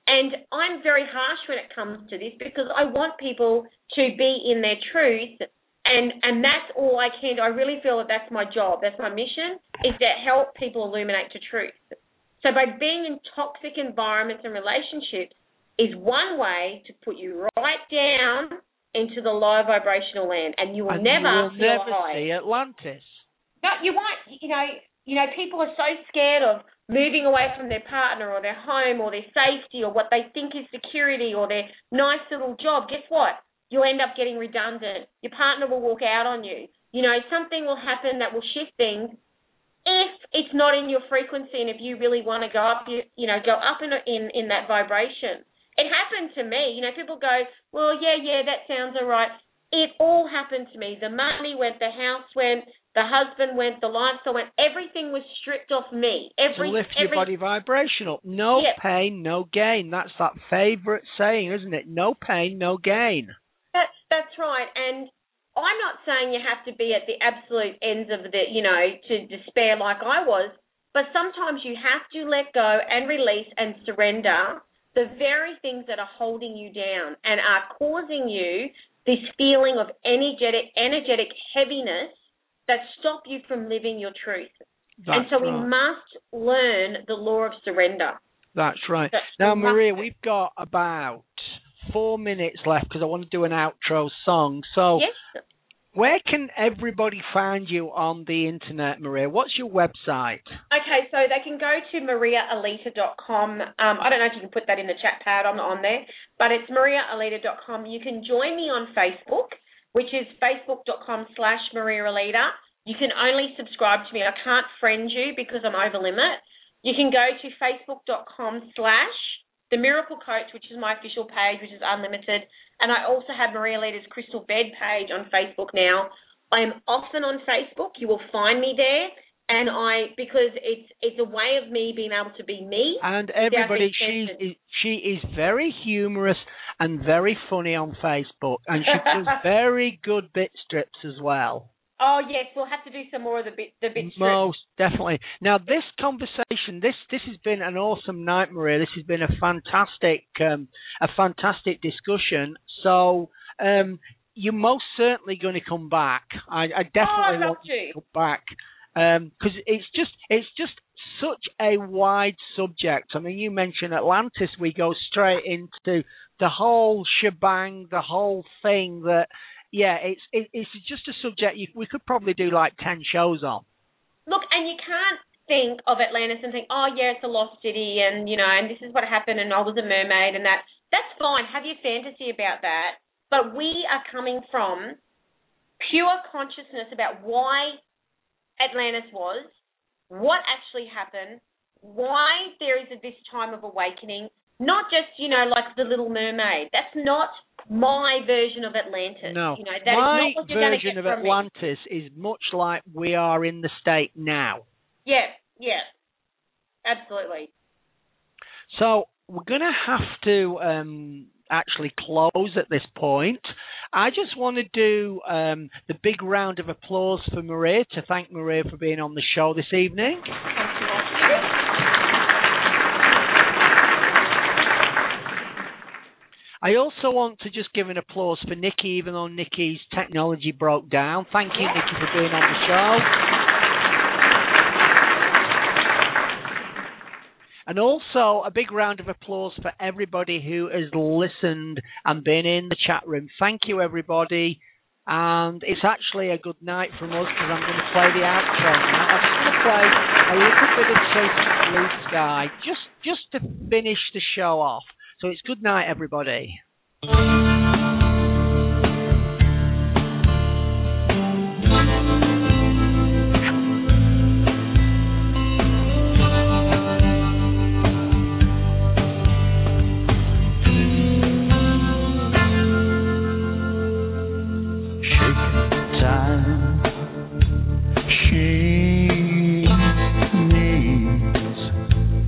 And I'm very harsh when it comes to this because I want people to be in their truth, and, and that's all I can do. I really feel that that's my job, that's my mission, is to help people illuminate to truth. So by being in toxic environments and relationships is one way to put you right down into the low vibrational land, and you will and never you will feel never high. see Atlantis. No, you won't. You know, you know, people are so scared of moving away from their partner or their home or their safety or what they think is security or their nice little job. Guess what? You'll end up getting redundant. Your partner will walk out on you. You know, something will happen that will shift things if it's not in your frequency and if you really want to go up, you, you know, go up in, in in that vibration. It happened to me. You know, people go, well, yeah, yeah, that sounds all right. It all happened to me. The money went, the house went, the husband went, the lifestyle went. Everything was stripped off me. Every, to lift every, your body vibration up. No yeah. pain, no gain. That's that favourite saying, isn't it? No pain, no gain. That's that's right. And I'm not saying you have to be at the absolute ends of the, you know, to despair like I was, but sometimes you have to let go and release and surrender the very things that are holding you down and are causing you this feeling of energetic, energetic heaviness that stop you from living your truth. That's and so right. we must learn the law of surrender. That's right. That's now, we Maria, must- we've got about four minutes left because I want to do an outro song. So Yes. where can everybody find you on the internet, Maria? What's your website? Okay, so they can go to maria alita dot com. Um, I don't know if you can put that in the chat pad. I'm not on there. But it's maria alita dot com. You can join me on Facebook, which is facebook dot com slash Maria Alita. You can only subscribe to me. I can't friend you because I'm over limit. You can go to facebook dot com slash The Miracle Coach, which is my official page, which is unlimited. And I also have Maria Alita's Crystal Bed page on Facebook now. I am often on Facebook. You will find me there. And I, because it's it's a way of me being able to be me. And everybody, without being she's, censored. she is very humorous and very funny on Facebook. And she does very good bit strips as well. Oh, yes, we'll have to do some more of the bit, the bit strips. Most definitely. Now, this conversation, this this has been an awesome night, Maria. This has been a fantastic, um, a fantastic discussion. So, um, you're most certainly going to come back. I, I definitely Oh, I'd love want you to. to come back because um, it's just it's just such a wide subject. I mean, you mentioned Atlantis. We go straight into the whole shebang, the whole thing that. Yeah, it's it, it's just a subject you, we could probably do like ten shows on. Look, and you can't think of Atlantis and think, oh, yeah, it's a lost city and, you know, and this is what happened and I was a mermaid and that. That's fine. Have your fantasy about that. But we are coming from pure consciousness about why Atlantis was, what actually happened, why there is a, this time of awakening, not just, you know, like the Little Mermaid. That's not my version of Atlantis. No, you know, that my is not what you're going to version get of from me. Atlantis is much like we are in the state now. Yeah, yeah, absolutely. So we're going to have to um, actually close at this point. I just want to do um, the big round of applause for Maria, to thank Maria for being on the show this evening. I also want to just give an applause for Nikki, even though Nikki's technology broke down. Thank you, Nikki, for being on the show. And also a big round of applause for everybody who has listened and been in the chat room. Thank you, everybody. And it's actually a good night from us because I'm going to play the outro now. I'm just going to play a little bit of Chasing Blue Sky just, just to finish the show off. So it's good night, everybody.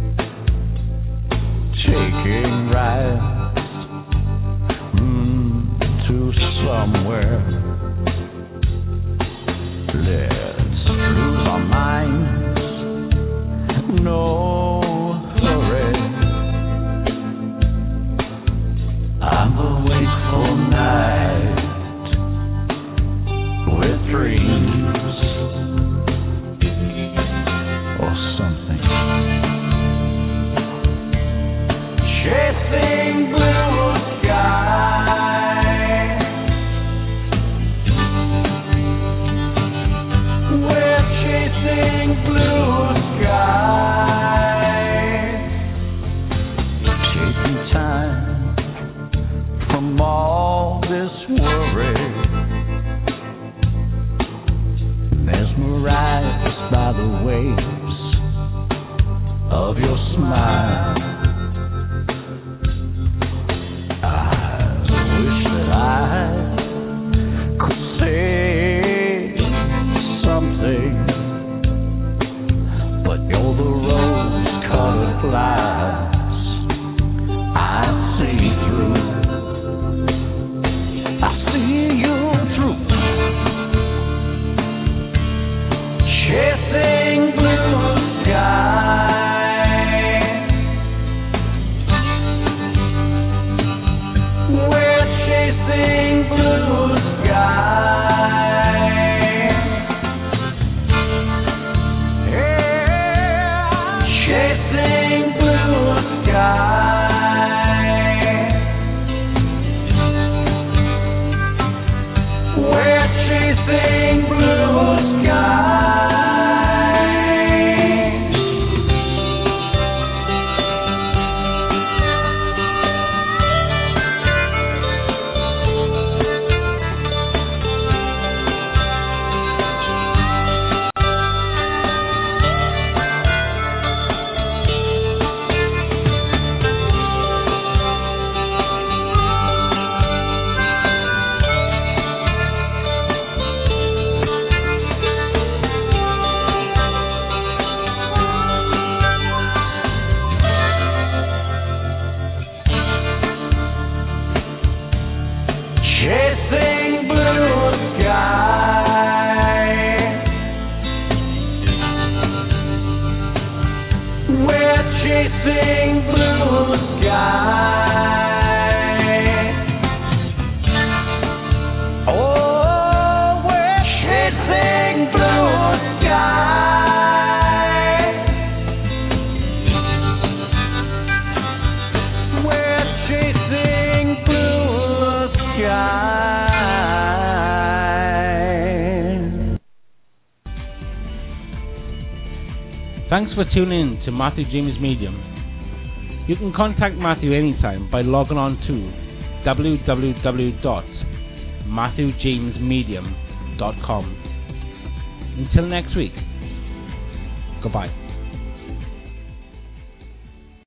Taking rides, mm, the waves of your smile. I wish that I could say something, but you're the rose-colored flowers I see through. I see you through. Chasing blue skies, we're chasing blue skies. Yeah, chasing blue skies. We're chasing blue skies. Chasing blue skies, we're chasing blue skies. Oh, we're chasing blue skies. We're chasing blue skies. Thanks for tuning in to Matthew James Medium. You can contact Matthew anytime by logging on to w w w dot matthew james medium dot com. Until next week, goodbye.